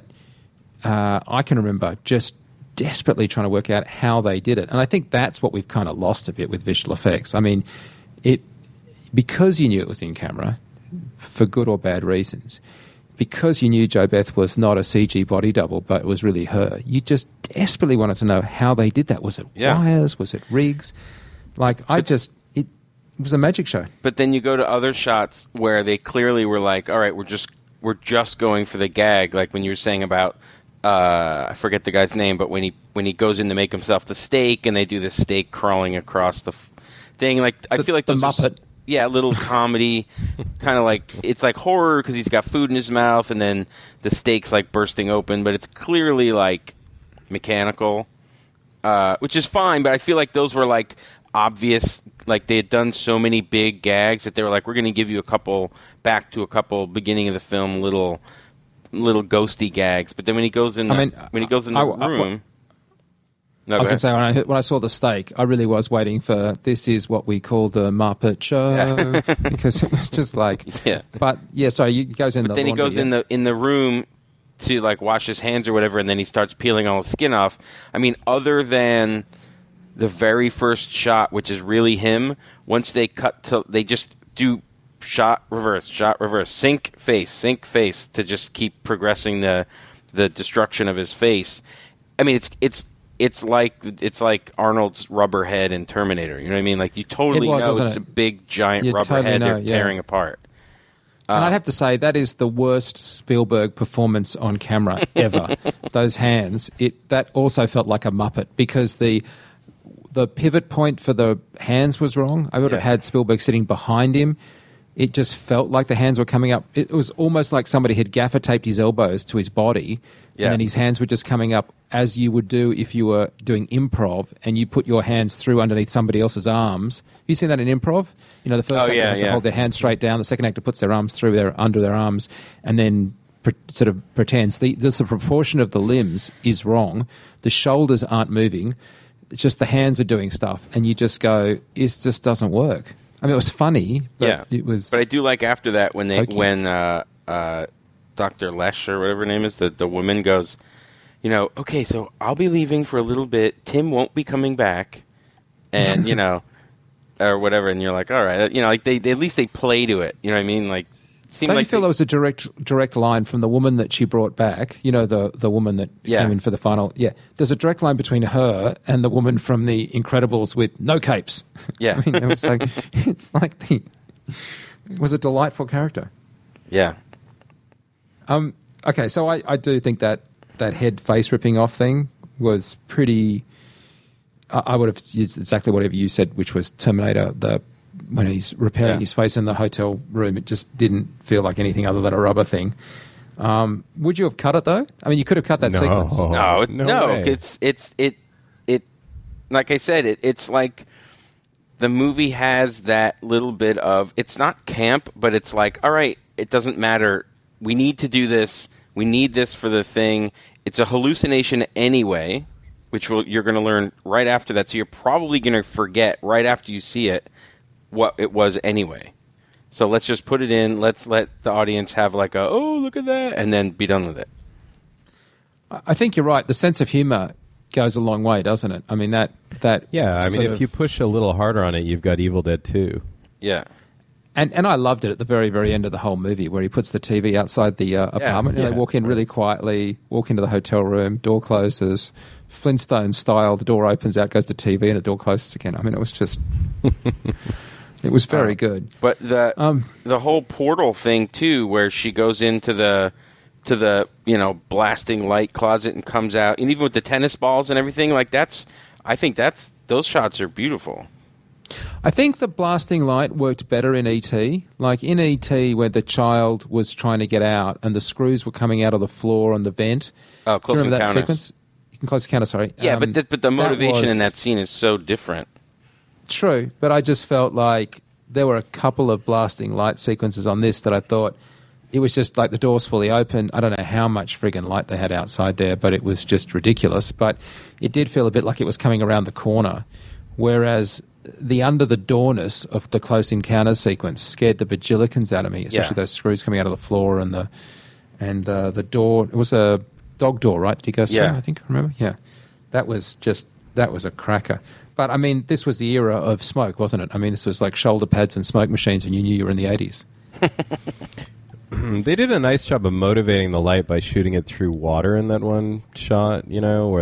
I can remember just desperately trying to work out how they did it. And I think that's what we've kind of lost a bit with visual effects. I mean, because you knew it was in camera, for good or bad reasons, because you knew JoBeth was not a CG body double, but it was really her, you just desperately wanted to know how they did that. Was it wires? Was it rigs? Like, it was a magic show. But then you go to other shots where they clearly were like, all right, we're just going for the gag, like when you were saying about I forget the guy's name, but when he goes in to make himself the steak, and they do the steak crawling across the thing, like I feel like the Muppet. Yeah, a little comedy, kind of like, it's like horror because he's got food in his mouth, and then the steak's like bursting open, but it's clearly like mechanical, which is fine. But I feel like those were like obvious, like they had done so many big gags that they were like, we're going to give you a couple beginning of the film little ghosty gags. But then when he goes in, when he goes in the room. No, I was going to say, when I saw the steak, I really was waiting for, this is what we call the Muppet Show, because it was just like, But yeah, sorry, he goes in. But then laundry, he goes in the room to like wash his hands or whatever, and then he starts peeling all the skin off. I mean, other than the very first shot, which is really him, once they cut to, they just do shot reverse, sync face to just keep progressing the destruction of his face. I mean, it's like Arnold's rubber head in Terminator. You know what I mean? Like, you totally know it's a big, giant rubber head they're tearing apart. And I'd have to say, that is the worst Spielberg performance on camera ever. Those hands, that also felt like a Muppet, because the pivot point for the hands was wrong. I would have had Spielberg sitting behind him. It just felt like the hands were coming up. It was almost like somebody had gaffer taped his elbows to his body, and then his hands were just coming up as you would do if you were doing improv and you put your hands through underneath somebody else's arms. Have you seen that in improv? You know, the first actor has to hold their hands straight down. The second actor puts their arms under their arms and then sort of pretends. The proportion of the limbs is wrong. The shoulders aren't moving. It's just the hands are doing stuff. And you just go, it just doesn't work. I mean, it was funny, but it was... But I do like after that when Dr. Lesh, or whatever her name is, the woman goes, you know, okay, so I'll be leaving for a little bit. Tim won't be coming back, and, you know, or whatever. And you're like, all right. You know, like they at least they play to it. You know what I mean? Like, don't you feel there was a direct line from the woman that she brought back? You know, the woman that came in for the final. Yeah, there's a direct line between her and the woman from The Incredibles with no capes. Yeah, I mean, it was like it was a delightful character. Yeah. Okay, so I do think that head face ripping off thing was pretty. I would have used exactly whatever you said, which was Terminator. When he's repairing his face in the hotel room, it just didn't feel like anything other than a rubber thing. Would you have cut it though? I mean, you could have cut that sequence. No. It's like I said, it's like the movie has that little bit of, it's not camp, but it's like, all right, it doesn't matter. We need to do this. We need this for the thing. It's a hallucination anyway, which you're going to learn right after that. So you're probably going to forget right after you see it what it was anyway. So let's just put it in. Let's let the audience have like a, oh, look at that, and then be done with it. I think you're right. The sense of humor goes a long way, doesn't it? I mean, that yeah, I mean, if you push a little harder on it, you've got Evil Dead 2. Yeah. And I loved it at the very, very end of the whole movie where he puts the TV outside the apartment and they walk in really quietly, walk into the hotel room, door closes, Flintstone style, the door opens, out goes the TV and the door closes again. I mean, it was just... It was very good. But the whole portal thing, too, where she goes into the blasting light closet and comes out, and even with the tennis balls and everything, like those shots are beautiful. I think the blasting light worked better in E.T. Like in E.T. where the child was trying to get out and the screws were coming out of the floor on the vent. Oh, Close Encounters. That sequence? Close Encounters, sorry. Yeah, but the motivation in that scene is so different. True, but I just felt like there were a couple of blasting light sequences on this that I thought it was just like the door's fully open. I don't know how much friggin' light they had outside there, but it was just ridiculous. But it did feel a bit like it was coming around the corner, whereas the under the doorness of the close encounter sequence scared the bajillikins out of me, especially those screws coming out of the floor and the door. It was a dog door, right? Did you go through? I think I remember. Yeah, that was a cracker. But I mean, this was the era of smoke, wasn't it? I mean, this was like shoulder pads and smoke machines, and you knew you were in the 80s. They did a nice job of motivating the light by shooting it through water in that one shot, where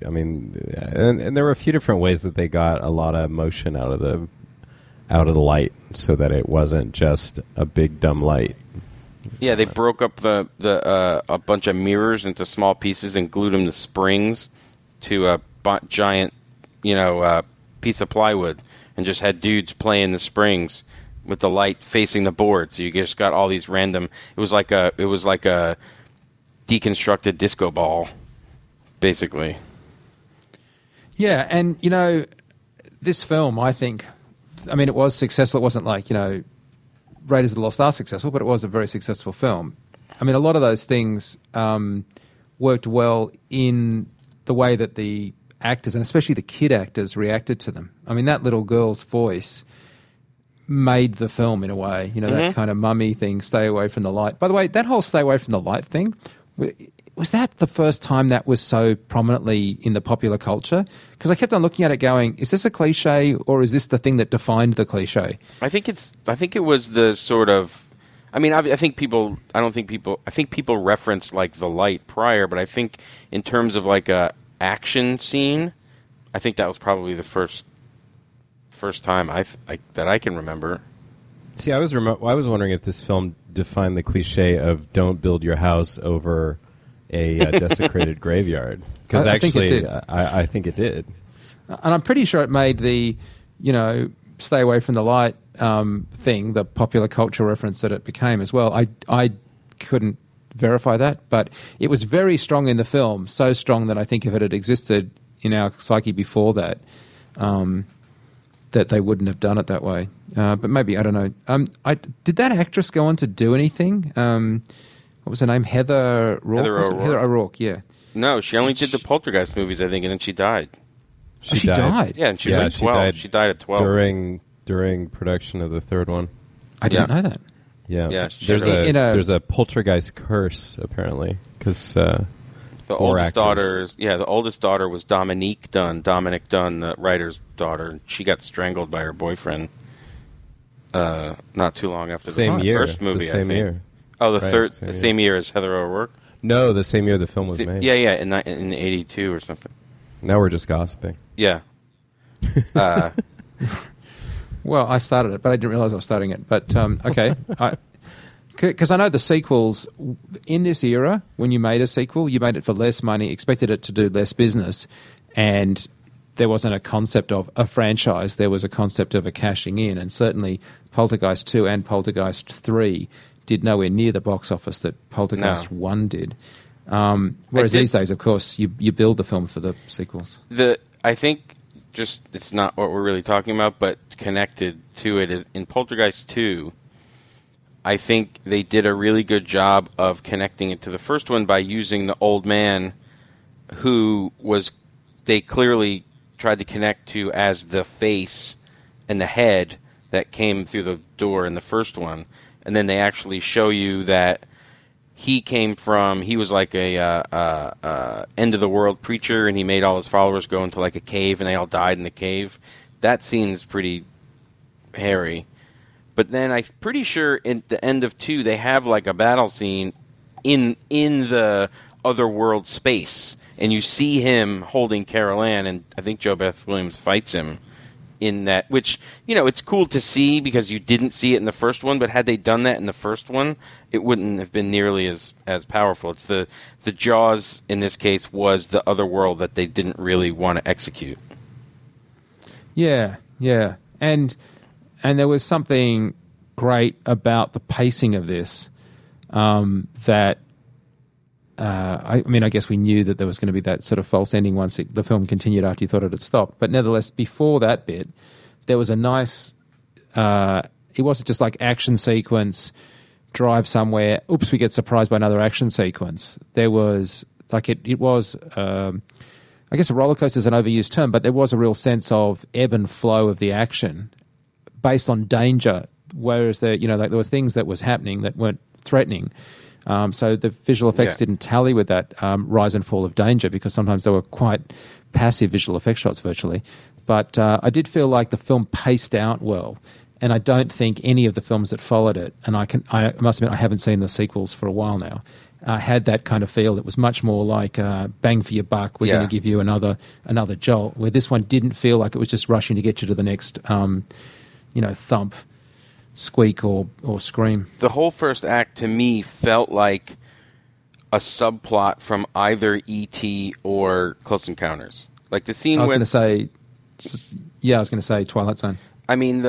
and there were a few different ways that they got a lot of motion out of the light so that it wasn't just a big dumb light. Yeah, they broke up a bunch of mirrors into small pieces and glued them to springs to a giant, piece of plywood, and just had dudes playing the springs with the light facing the board. So you just got all these random. It was like a deconstructed disco ball, basically. Yeah, and this film, I think, it was successful. It wasn't like Raiders of the Lost Ark successful, but it was a very successful film. I mean, a lot of those things worked well in the way that the actors, and especially the kid actors, reacted to them. I mean, that little girl's voice made the film in a way, that kind of mummy thing, stay away from the light. By the way, that whole stay away from the light thing, was that the first time that was so prominently in the popular culture? Because I kept on looking at it going, is this a cliche or is this the thing that defined the cliche? I think it was the sort of, I think people referenced like the light prior, but I think in terms of like a action scene, I think that was probably the first time that I can remember. See, I was wondering if this film defined the cliche of "don't build your house over a desecrated graveyard." Because actually, I think it did. And I'm pretty sure it made the, stay away from the light thing, the popular culture reference that it became as well. I couldn't verify that, but it was very strong in the film, so strong that I think if it had existed in our psyche before that, that they wouldn't have done it that way. But maybe, I don't know. Did that actress go on to do anything? What was her name? Heather O'Rourke? Heather O'Rourke, yeah. No, she only did the Poltergeist movies, I think, and then she died. She died? Yeah, and she was like 12. She died at 12. During production of the third one. I didn't know that. Yeah. There's a Poltergeist curse, apparently, because the oldest daughter was Dominic Dunn, the writer's daughter, and she got strangled by her boyfriend not too long after the first movie. The same year. Oh, the same year as Heather O'Rourke? No, the same year the film was made. Yeah, in 82 or something. Now we're just gossiping. Yeah. Well, I started it, but I didn't realize I was starting it. But, okay. Because I know the sequels, in this era, when you made a sequel, you made it for less money, expected it to do less business, and there wasn't a concept of a franchise. There was a concept of a cashing in, and certainly Poltergeist 2 and Poltergeist 3 did nowhere near the box office that Poltergeist 1 did. Whereas these days, of course, you build the film for the sequels. I think it's not what we're really talking about, but connected to it is in Poltergeist 2, I think they did a really good job of connecting it to the first one by using the old man who they clearly tried to connect to as the face and the head that came through the door in the first one. And then they actually show you that he was like a end of the world preacher, and he made all his followers go into like a cave, and they all died in the cave. That scene's pretty hairy. But then I'm pretty sure in the end of 2, they have like a battle scene in the otherworld space, and you see him holding Carol Ann, and I think Jo Beth Williams fights him in that, which, it's cool to see because you didn't see it in the first one, but had they done that in the first one, it wouldn't have been nearly as powerful. It's the Jaws, in this case, was the other world that they didn't really want to execute. Yeah. And there was something great about the pacing of this that, I guess we knew that there was going to be that sort of false ending once the film continued after you thought it had stopped. But nevertheless, before that bit, there was a nice, it wasn't just like action sequence, drive somewhere, oops, we get surprised by another action sequence. There was, like, it was I guess a roller coaster is an overused term, but there was a real sense of ebb and flow of the action based on danger, whereas there were things that was happening that weren't threatening. So the visual effects didn't tally with that rise and fall of danger, because sometimes they were quite passive visual effect shots virtually. But I did feel like the film paced out well, and I don't think any of the films that followed it, and I must admit I haven't seen the sequels for a while now, had that kind of feel. It was much more like bang for your buck. We're going to give you another jolt. Where this one didn't feel like it was just rushing to get you to the next, thump, squeak, or scream. The whole first act to me felt like a subplot from either E.T. or Close Encounters. Like the scene. I was going to say Twilight Zone. I mean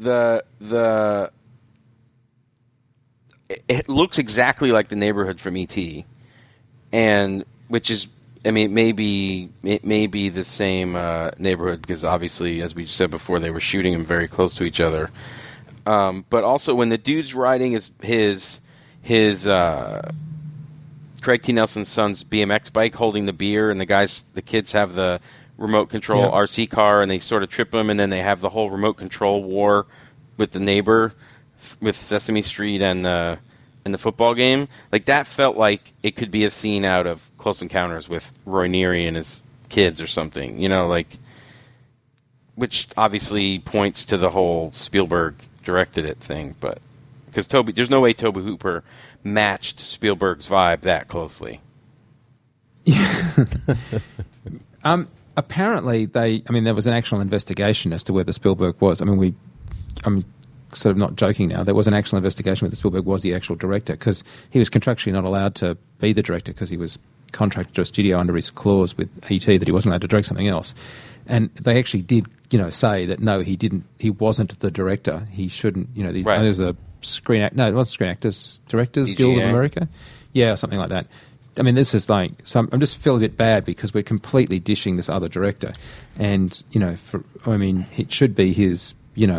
it looks exactly like the neighborhood from E.T., and which is, I mean, it may be the same neighborhood, because obviously, as we said before, they were shooting them very close to each other. But also, when the dude's riding his Craig T. Nelson's son's BMX bike, holding the beer, and the kids have the remote control RC car, and they sort of trip him, and then they have the whole remote control war with the neighbor, with Sesame Street and the football game. Like, that felt like it could be a scene out of Close Encounters with Roy Neary and his kids or something, which obviously points to the whole Spielberg directed it thing, but because there's no way Tobe Hooper matched Spielberg's vibe that closely. Apparently there was an actual investigation as to whether Spielberg was, I'm sort of not joking now, there was an actual investigation whether Spielberg was the actual director, because he was contractually not allowed to be the director, because he was contracted to a studio under his clause with E.T. that he wasn't allowed to direct something else. And they actually did, say that no, he wasn't the director. He shouldn't, right. There's a it wasn't Screen Actors Directors Guild of America. Yeah, something like that. I mean, this is like I'm just feeling a bit bad because we're completely dishing this other director, and it should be his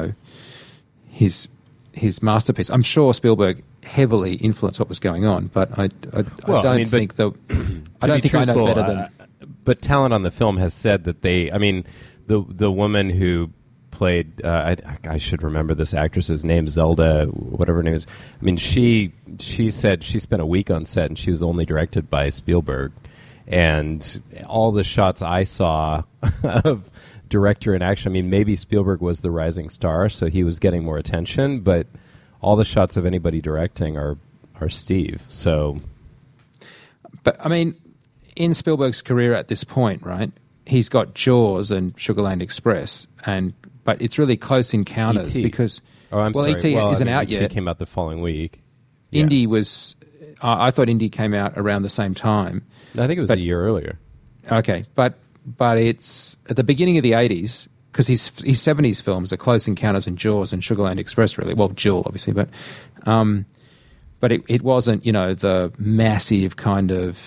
masterpiece. I'm sure Spielberg heavily influenced what was going on, but I don't think I know better than. But talent on the film has said that the woman who played I should remember this actress's name, Zelda, whatever her name is. I mean, she said she spent a week on set and she was only directed by Spielberg, and all the shots I saw of director in action, I mean, maybe Spielberg was the rising star, so he was getting more attention, but all the shots of anybody directing are Steve. So, but I mean, in Spielberg's career at this point, right? He's got Jaws and Sugarland Express, but it's really Close Encounters because E.T. isn't out yet. E.T. came out the following week. Indy was. I thought Indy came out around the same time. I think it was a year earlier. Okay, but it's at the beginning of the 80s, because his 70s films are Close Encounters and Jaws and Sugarland Express, really. Well, Jewel, obviously, but it wasn't, the massive kind of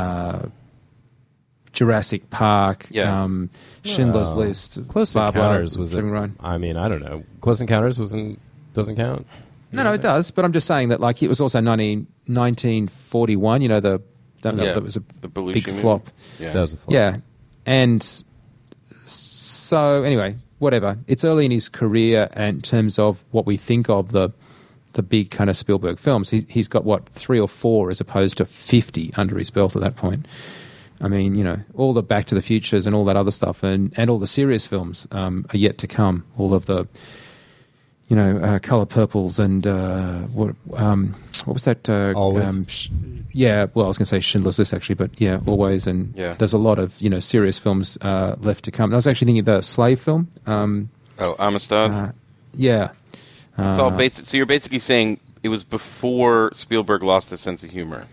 Jurassic Park, Schindler's List. Close Encounters was I mean, I don't know. Close Encounters doesn't count? No, it does, but I'm just saying that, like, it was also 1941, that was a big flop. Yeah. That was a flop. Yeah. And so, anyway, whatever. It's early in his career in terms of what we think of the big kind of Spielberg films. He's got, 3 or 4 as opposed to 50 under his belt at that point. I mean, all the Back to the Futures and all that other stuff and all the serious films are yet to come. All of the, Color Purples and what was that? Always. I was going to say Schindler's List, actually, but Always. And there's a lot of, serious films left to come. And I was actually thinking of the Slave film. Amistad? Yeah. It's all basic. So you're basically saying it was before Spielberg lost his sense of humor.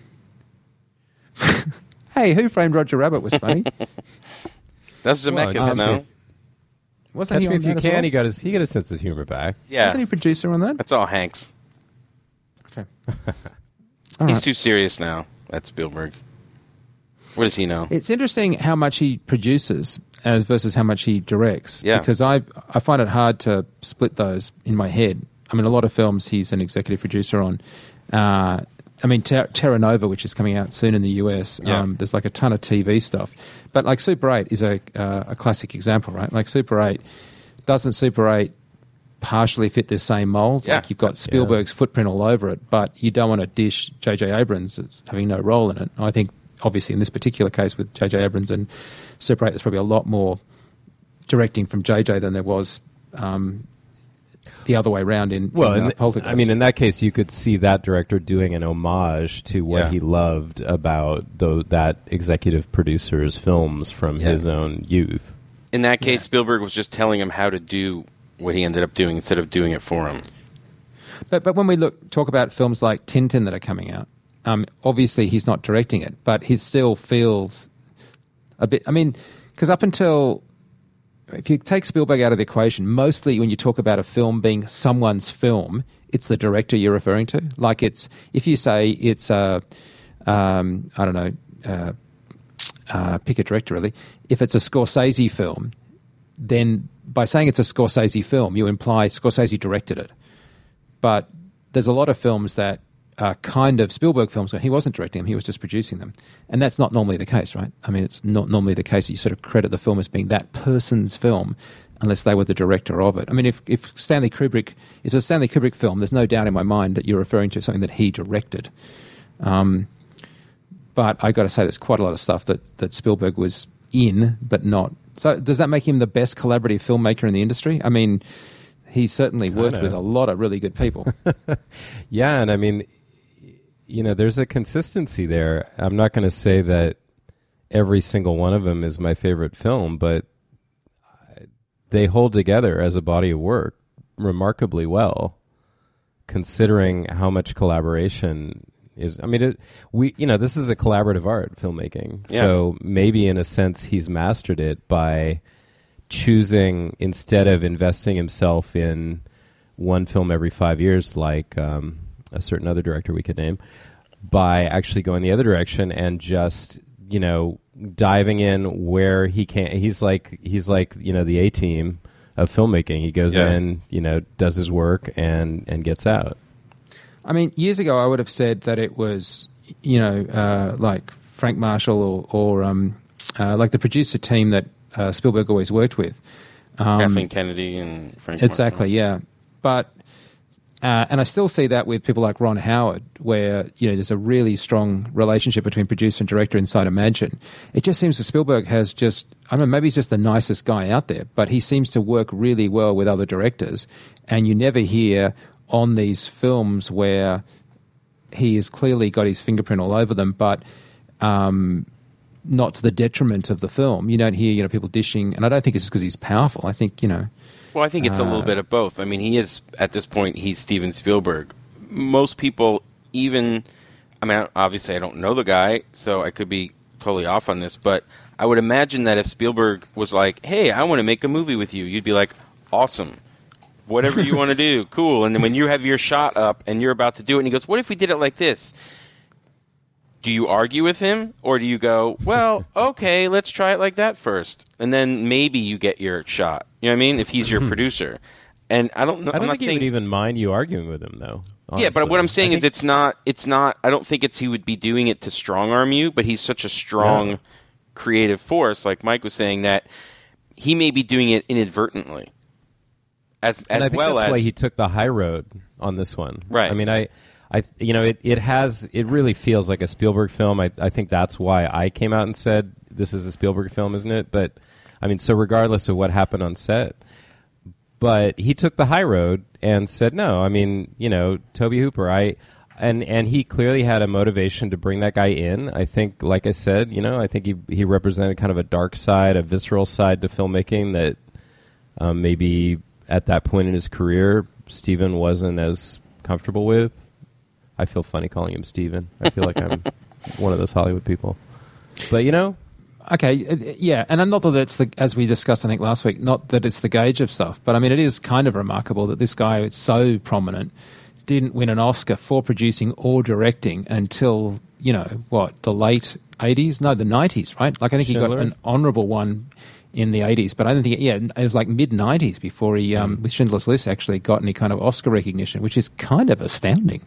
Hey, Who Framed Roger Rabbit was funny. That's Zemeckis, no? Wasn't Catch he Me If You Can. He got his sense of humor back. Yeah. Wasn't he producer on that? That's all Hanks. Okay. He's too serious now. That's Spielberg. What does he know? It's interesting how much he produces versus how much he directs. Yeah. Because I find it hard to split those in my head. I mean, a lot of films he's an executive producer on. I mean, Terra Nova, which is coming out soon in the US. There's like a ton of TV stuff, but like Super 8 is a classic example, right? Like Super 8, doesn't Super 8 partially fit this same mold? Yeah. Like you've got Spielberg's footprint all over it, but you don't want to dish J.J. Abrams as having no role in it. I think, obviously, in this particular case with J.J. Abrams and Super 8, there's probably a lot more directing from J.J. than there was the other way around in Poltergeist. I mean, in that case, you could see that director doing an homage to what he loved about that executive producer's films from his own youth. In that case, Spielberg was just telling him how to do what he ended up doing instead of doing it for him. But when we talk about films like Tintin that are coming out, obviously he's not directing it, but he still feels a bit... I mean, because up until... If you take Spielberg out of the equation, mostly when you talk about a film being someone's film, it's the director you're referring to. Like if you say it's I don't know, pick a director really. If it's a Scorsese film, then by saying it's a Scorsese film, you imply Scorsese directed it. But there's a lot of films that are kind of Spielberg films where he wasn't directing them, he was just producing them. And that's not normally the case, right? I mean, it's not normally the case that you sort of credit the film as being that person's film unless they were the director of it. I mean, if it's a Stanley Kubrick film, there's no doubt in my mind that you're referring to something that he directed. But I got to say, there's quite a lot of stuff that Spielberg was in, but not. So does that make him the best collaborative filmmaker in the industry? I mean, he certainly worked with a lot of really good people. Yeah, and I mean... there's a consistency there. I'm not going to say that every single one of them is my favorite film, but they hold together as a body of work remarkably well, considering how much collaboration is. I mean, this is a collaborative art, filmmaking. Yeah. So maybe in a sense he's mastered it by choosing, instead of investing himself in one film every 5 years, like a certain other director we could name, by actually going the other direction and just, diving in where he can. He's like, the A-team of filmmaking. He goes in, does his work and gets out. I mean, years ago I would have said that it was, like Frank Marshall or like the producer team that Spielberg always worked with. Kathleen Kennedy and Frank Exactly, Marshall. yeah. But... and I still see that with people like Ron Howard, where there's a really strong relationship between producer and director inside a mansion. It just seems that Spielberg has maybe he's just the nicest guy out there, but he seems to work really well with other directors. And you never hear on these films where he has clearly got his fingerprint all over them, but not to the detriment of the film. You don't hear people dishing, and I don't think it's because he's powerful. I think Well, I think it's a little bit of both. I mean, he is, at this point, he's Steven Spielberg. Most people obviously I don't know the guy, so I could be totally off on this, but I would imagine that if Spielberg was like, hey, I want to make a movie with you, you'd be like, awesome. Whatever you want to do, cool. And then when you have your shot up and you're about to do it, and he goes, what if we did it like this? Do you argue with him, or do you go, well, okay, let's try it like that first, and then maybe you get your shot? You know what I mean? If he's your producer, and I don't know. I don't think he would even mind you arguing with him, though. Honestly. Yeah, but what I'm saying is, it's not. I don't think he would be doing it to strong arm you, but he's such a strong creative force, like Mike was saying, that he may be doing it inadvertently. And I think that's why he took the high road on this one. Right. I mean, it really feels like a Spielberg film. I think that's why I came out and said this is a Spielberg film, isn't it? But I mean, so regardless of what happened on set, but he took the high road and said no. I mean, Tobe Hooper, and he clearly had a motivation to bring that guy in. I think, like I said, I think he represented kind of a dark side, a visceral side to filmmaking that maybe at that point in his career Steven wasn't as comfortable with. I feel funny calling him Steven. I feel like I'm one of those Hollywood people. But, Okay, yeah, and not that it's as we discussed, I think, last week, not that it's the gauge of stuff, but I mean, it is kind of remarkable that this guy, it's so prominent, didn't win an Oscar for producing or directing until, the late 80s? No, the 90s, right? Like, I think Schindler? he got an honourable one in the 80s, but I don't think, it was like mid-90s before he, with Schindler's List, actually got any kind of Oscar recognition, which is kind of astounding.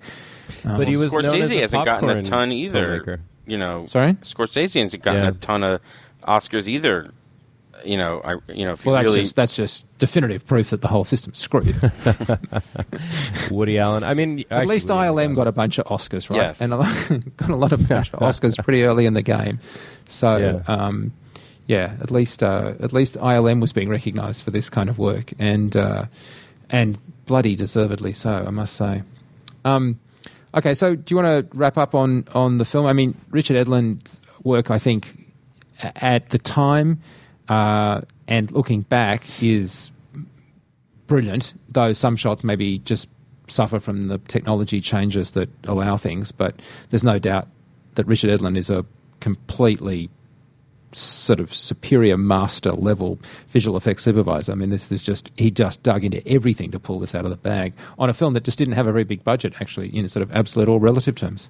But he was known as Scorsese a hasn't gotten a popcorn ton either. filmmaker. You know, Sorry? Scorsese hasn't gotten Yeah. a ton of Oscars either. If you Well, really that's just definitive proof that the whole system's screwed. Woody Allen. I mean, At least ILM got a bunch of Oscars, right? Yes. And got a lot of Oscars pretty early in the game. So, at least ILM was being recognised for this kind of work, and bloody deservedly so, I must say. Okay, so do you want to wrap up on the film? I mean, Richard Edlund's work, I think, at the time and looking back, is brilliant, though some shots maybe just suffer from the technology changes that allow things. But there's no doubt that Richard Edlund is a completely sort of superior master level visual effects supervisor. I mean, this is he just dug into everything to pull this out of the bag on a film that just didn't have a very big budget, actually, in sort of absolute or relative terms.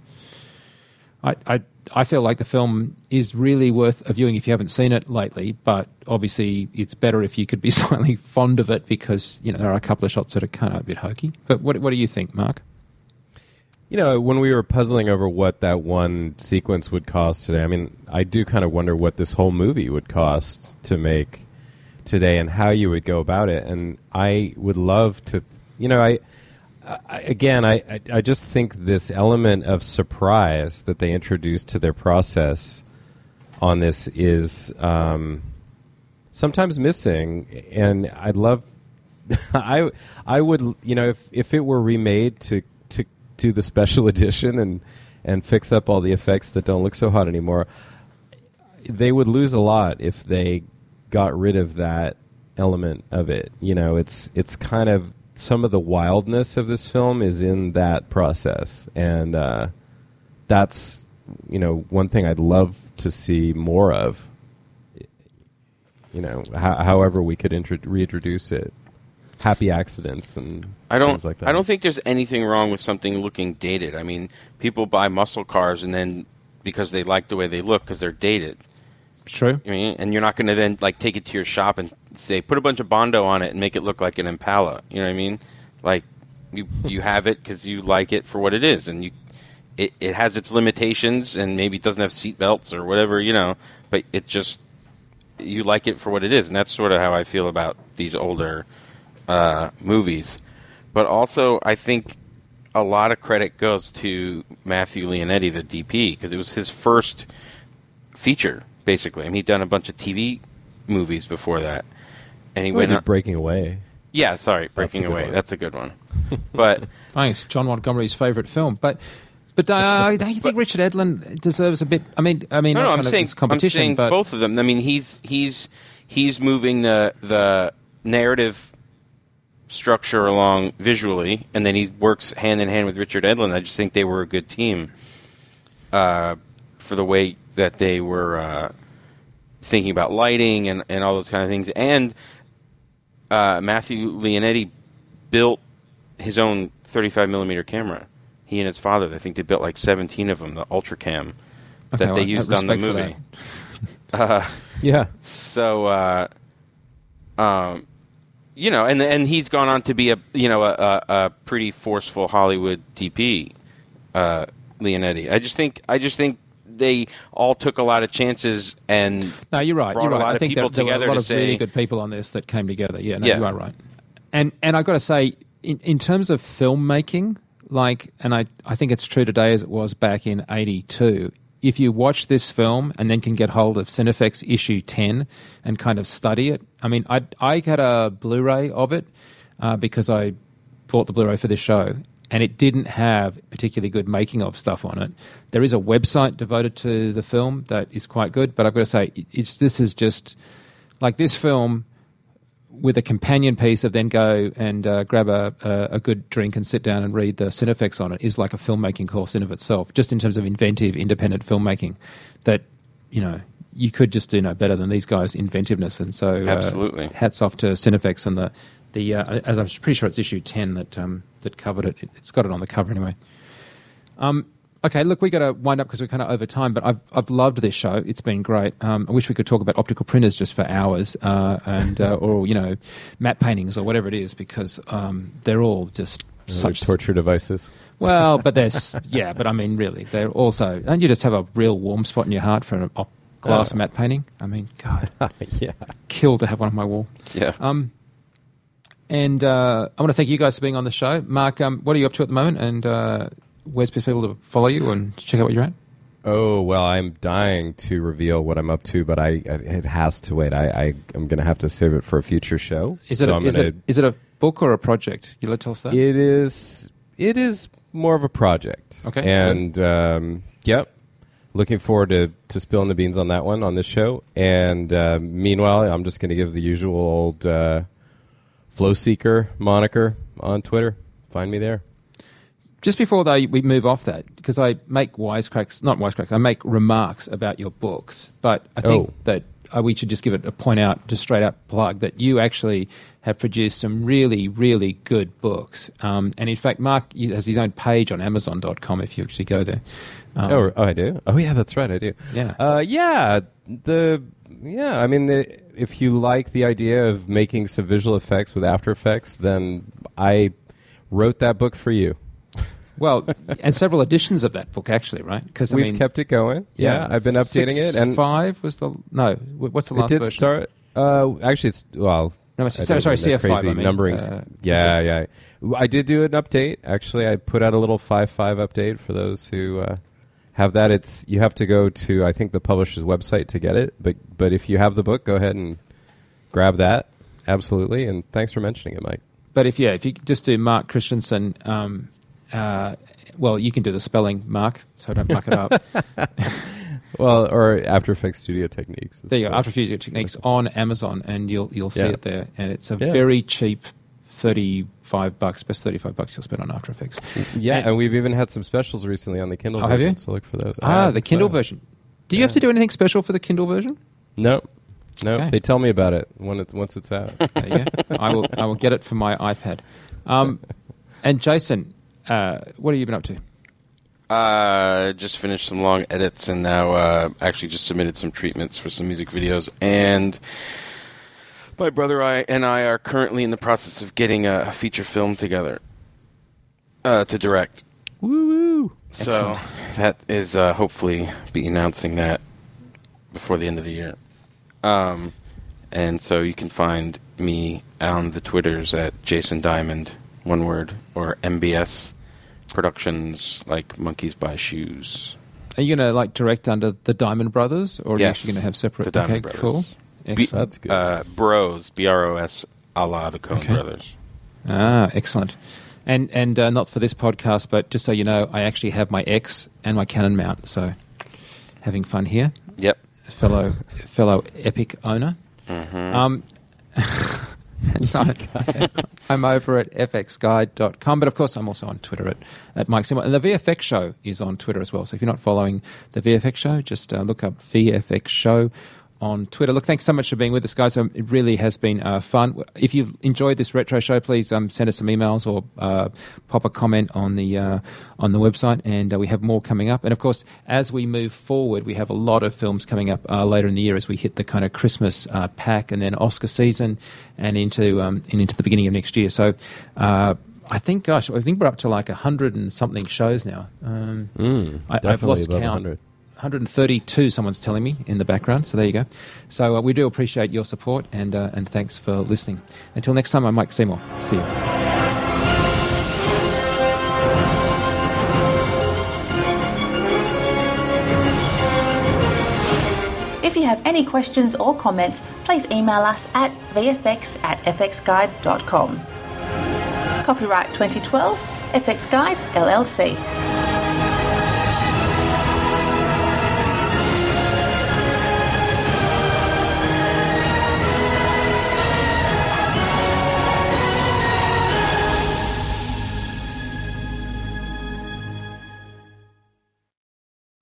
I feel like the film is really worth a viewing if you haven't seen it lately, but obviously it's better if you could be slightly fond of it, because there are a couple of shots that are kind of a bit hokey. But what do you think, Mark? When we were puzzling over what that one sequence would cost today, I mean, I do kind of wonder what this whole movie would cost to make today and how you would go about it. And I would love to, I just think this element of surprise that they introduced to their process on this is sometimes missing. And I'd love, I would, if it were remade to do the special edition and fix up all the effects that don't look so hot anymore, they would lose a lot if they got rid of that element of it. It's kind of, some of the wildness of this film is in that process, and that's one thing I'd love to see more of. However we could reintroduce it. Happy accidents and things like that. I don't think there's anything wrong with something looking dated. I mean, people buy muscle cars and then because they like the way they look because they're dated. True. I mean, and you're not going to then take it to your shop and say put a bunch of Bondo on it and make it look like an Impala. You know what I mean? Like you have it because you like it for what it is, and it has its limitations, and maybe it doesn't have seat belts or whatever, but it just, you like it for what it is, and that's sort of how I feel about these older movies. But also, I think a lot of credit goes to Matthew Leonetti, the DP, because it was his first feature, basically. I mean, he'd done a bunch of TV movies before that, and he went Breaking Away. Yeah, sorry, Breaking Away. That's a good one. But I think it's John Montgomery's favourite film. But don't you think Richard Edlund deserves a bit? I mean, no, I'm saying but both of them. I mean, he's moving the narrative structure along visually, and then he works hand in hand with Richard Edlund. I just think they were a good team for the way that they were thinking about lighting and all those kind of things. And Matthew Leonetti built his own 35mm camera. He and his father, I think they built 17 of them, the Ultracam, that they used on the movie. Yeah. So, and he's gone on to be a pretty forceful Hollywood DP, Leonetti. I just think they all took a lot of chances and no, you're right. brought a lot I of think people there were together a lot to of say, really good people on this that came together. Yeah, no, Yeah. you are right. And I've got to say, in terms of filmmaking, and I think it's true today as it was back in '82. If you watch this film and then can get hold of Cinefex issue 10 and kind of study it, I mean, I got a Blu-ray of it because I bought the Blu-ray for this show, and it didn't have particularly good making of stuff on it. There is a website devoted to the film that is quite good, but I've got to say, this is just like this film with a companion piece of then go and grab a good drink and sit down and read the Cinefex on it is like a filmmaking course in of itself, just in terms of inventive, independent filmmaking that, you could just do no better than these guys' inventiveness. And so Absolutely. Hats off to Cinefex and the as I'm pretty sure it's issue 10 that covered it. It's got it on the cover anyway. Okay, look, we got to wind up because we're kind of over time, but I've loved this show. It's been great. I wish we could talk about optical printers just for hours, or matte paintings or whatever it is, because they're all just such torture devices. Well, but but I mean, really, they're also, don't you just have a real warm spot in your heart for a glass matte painting? I mean, God, Yeah. kill to have one on my wall. Yeah. And I want to thank you guys for being on the show. Mark, what are you up to at the moment? And where's best people to follow you and check out what you're at? Oh, well, I'm dying to reveal what I'm up to, but it has to wait. I'm going to have to save it for a future show. Is it a book or a project? You let tell us that? It is more of a project. Okay. And, yep, looking forward to spilling the beans on that one on this show. And meanwhile, I'm just going to give the usual old Flow Seeker moniker on Twitter. Find me there. Just before we move off that, because I make I make remarks about your books, but I think that we should just give it just straight out plug that you actually have produced some really, really good books. And in fact, Mark has his own page on Amazon.com if you actually go there. I do? Oh, yeah, that's right, I do. Yeah. I mean, if you like the idea of making some visual effects with After Effects, then I wrote that book for you. Well, and several editions of that book, actually, right? Because we've kept it going. Yeah, I've been updating it. And 6.5 was what's the last version? It did start. Actually, it's No, sorry, CF5. Crazy I mean, numbering. Yeah. I did do an update. Actually, I put out a little 5.5 update for those who have that. You have to go to, I think, the publisher's website to get it. But if you have the book, go ahead and grab that. Absolutely. And thanks for mentioning it, Mike. But if you just do Mark Christensen. Well, you can do the spelling, Mark, so don't muck it up. Well, or After Effects Studio Techniques. There you go, After Effects Studio Techniques on Amazon, and you'll see it there. And it's a very cheap $35, best $35 you'll spend on After Effects. Yeah, and we've even had some specials recently on the Kindle version. Have you? So look for those. The Kindle version. Do you have to do anything special for the Kindle version? No. Okay. They tell me about it once it's out. There you go. I will get it for my iPad. And Jason, what have you been up to? Just finished some long edits and now actually just submitted some treatments for some music videos. And my brother and I are currently in the process of getting a feature film together to direct. Woo-woo! So that is hopefully be announcing that before the end of the year. And so you can find me on the Twitters at Jason Diamond, one word, or MBS Productions, like Monkeys Buy Shoes. Are you going to direct under the Diamond Brothers, or are you actually going to have separate? The Diamond Brothers. Cool. That's good. Bros, BROS, a la the Coen Brothers. Excellent. And not for this podcast, but just so you know, I actually have my X and my Canon mount, so having fun here. Yep. Fellow Epic owner. Mm-hmm. I'm over at fxguide.com, but of course I'm also on Twitter at Mike Seymour. And the VFX Show is on Twitter as well. So if you're not following the VFX Show, just look up VFX Show on Twitter. Look, thanks so much for being with us, guys. It really has been fun. If you've enjoyed this retro show, please send us some emails or pop a comment on the website, and we have more coming up. And of course, as we move forward, we have a lot of films coming up later in the year as we hit the kind of Christmas pack and then Oscar season and into the beginning of next year. So I think we're up to 100 and something shows now. I've lost count. 100. 132, someone's telling me in the background. So there you go. So we do appreciate your support, and thanks for listening. Until next time, I'm Mike Seymour. See you. If you have any questions or comments, please email us at vfx@fxguide.com. Copyright 2012, FX Guide, LLC.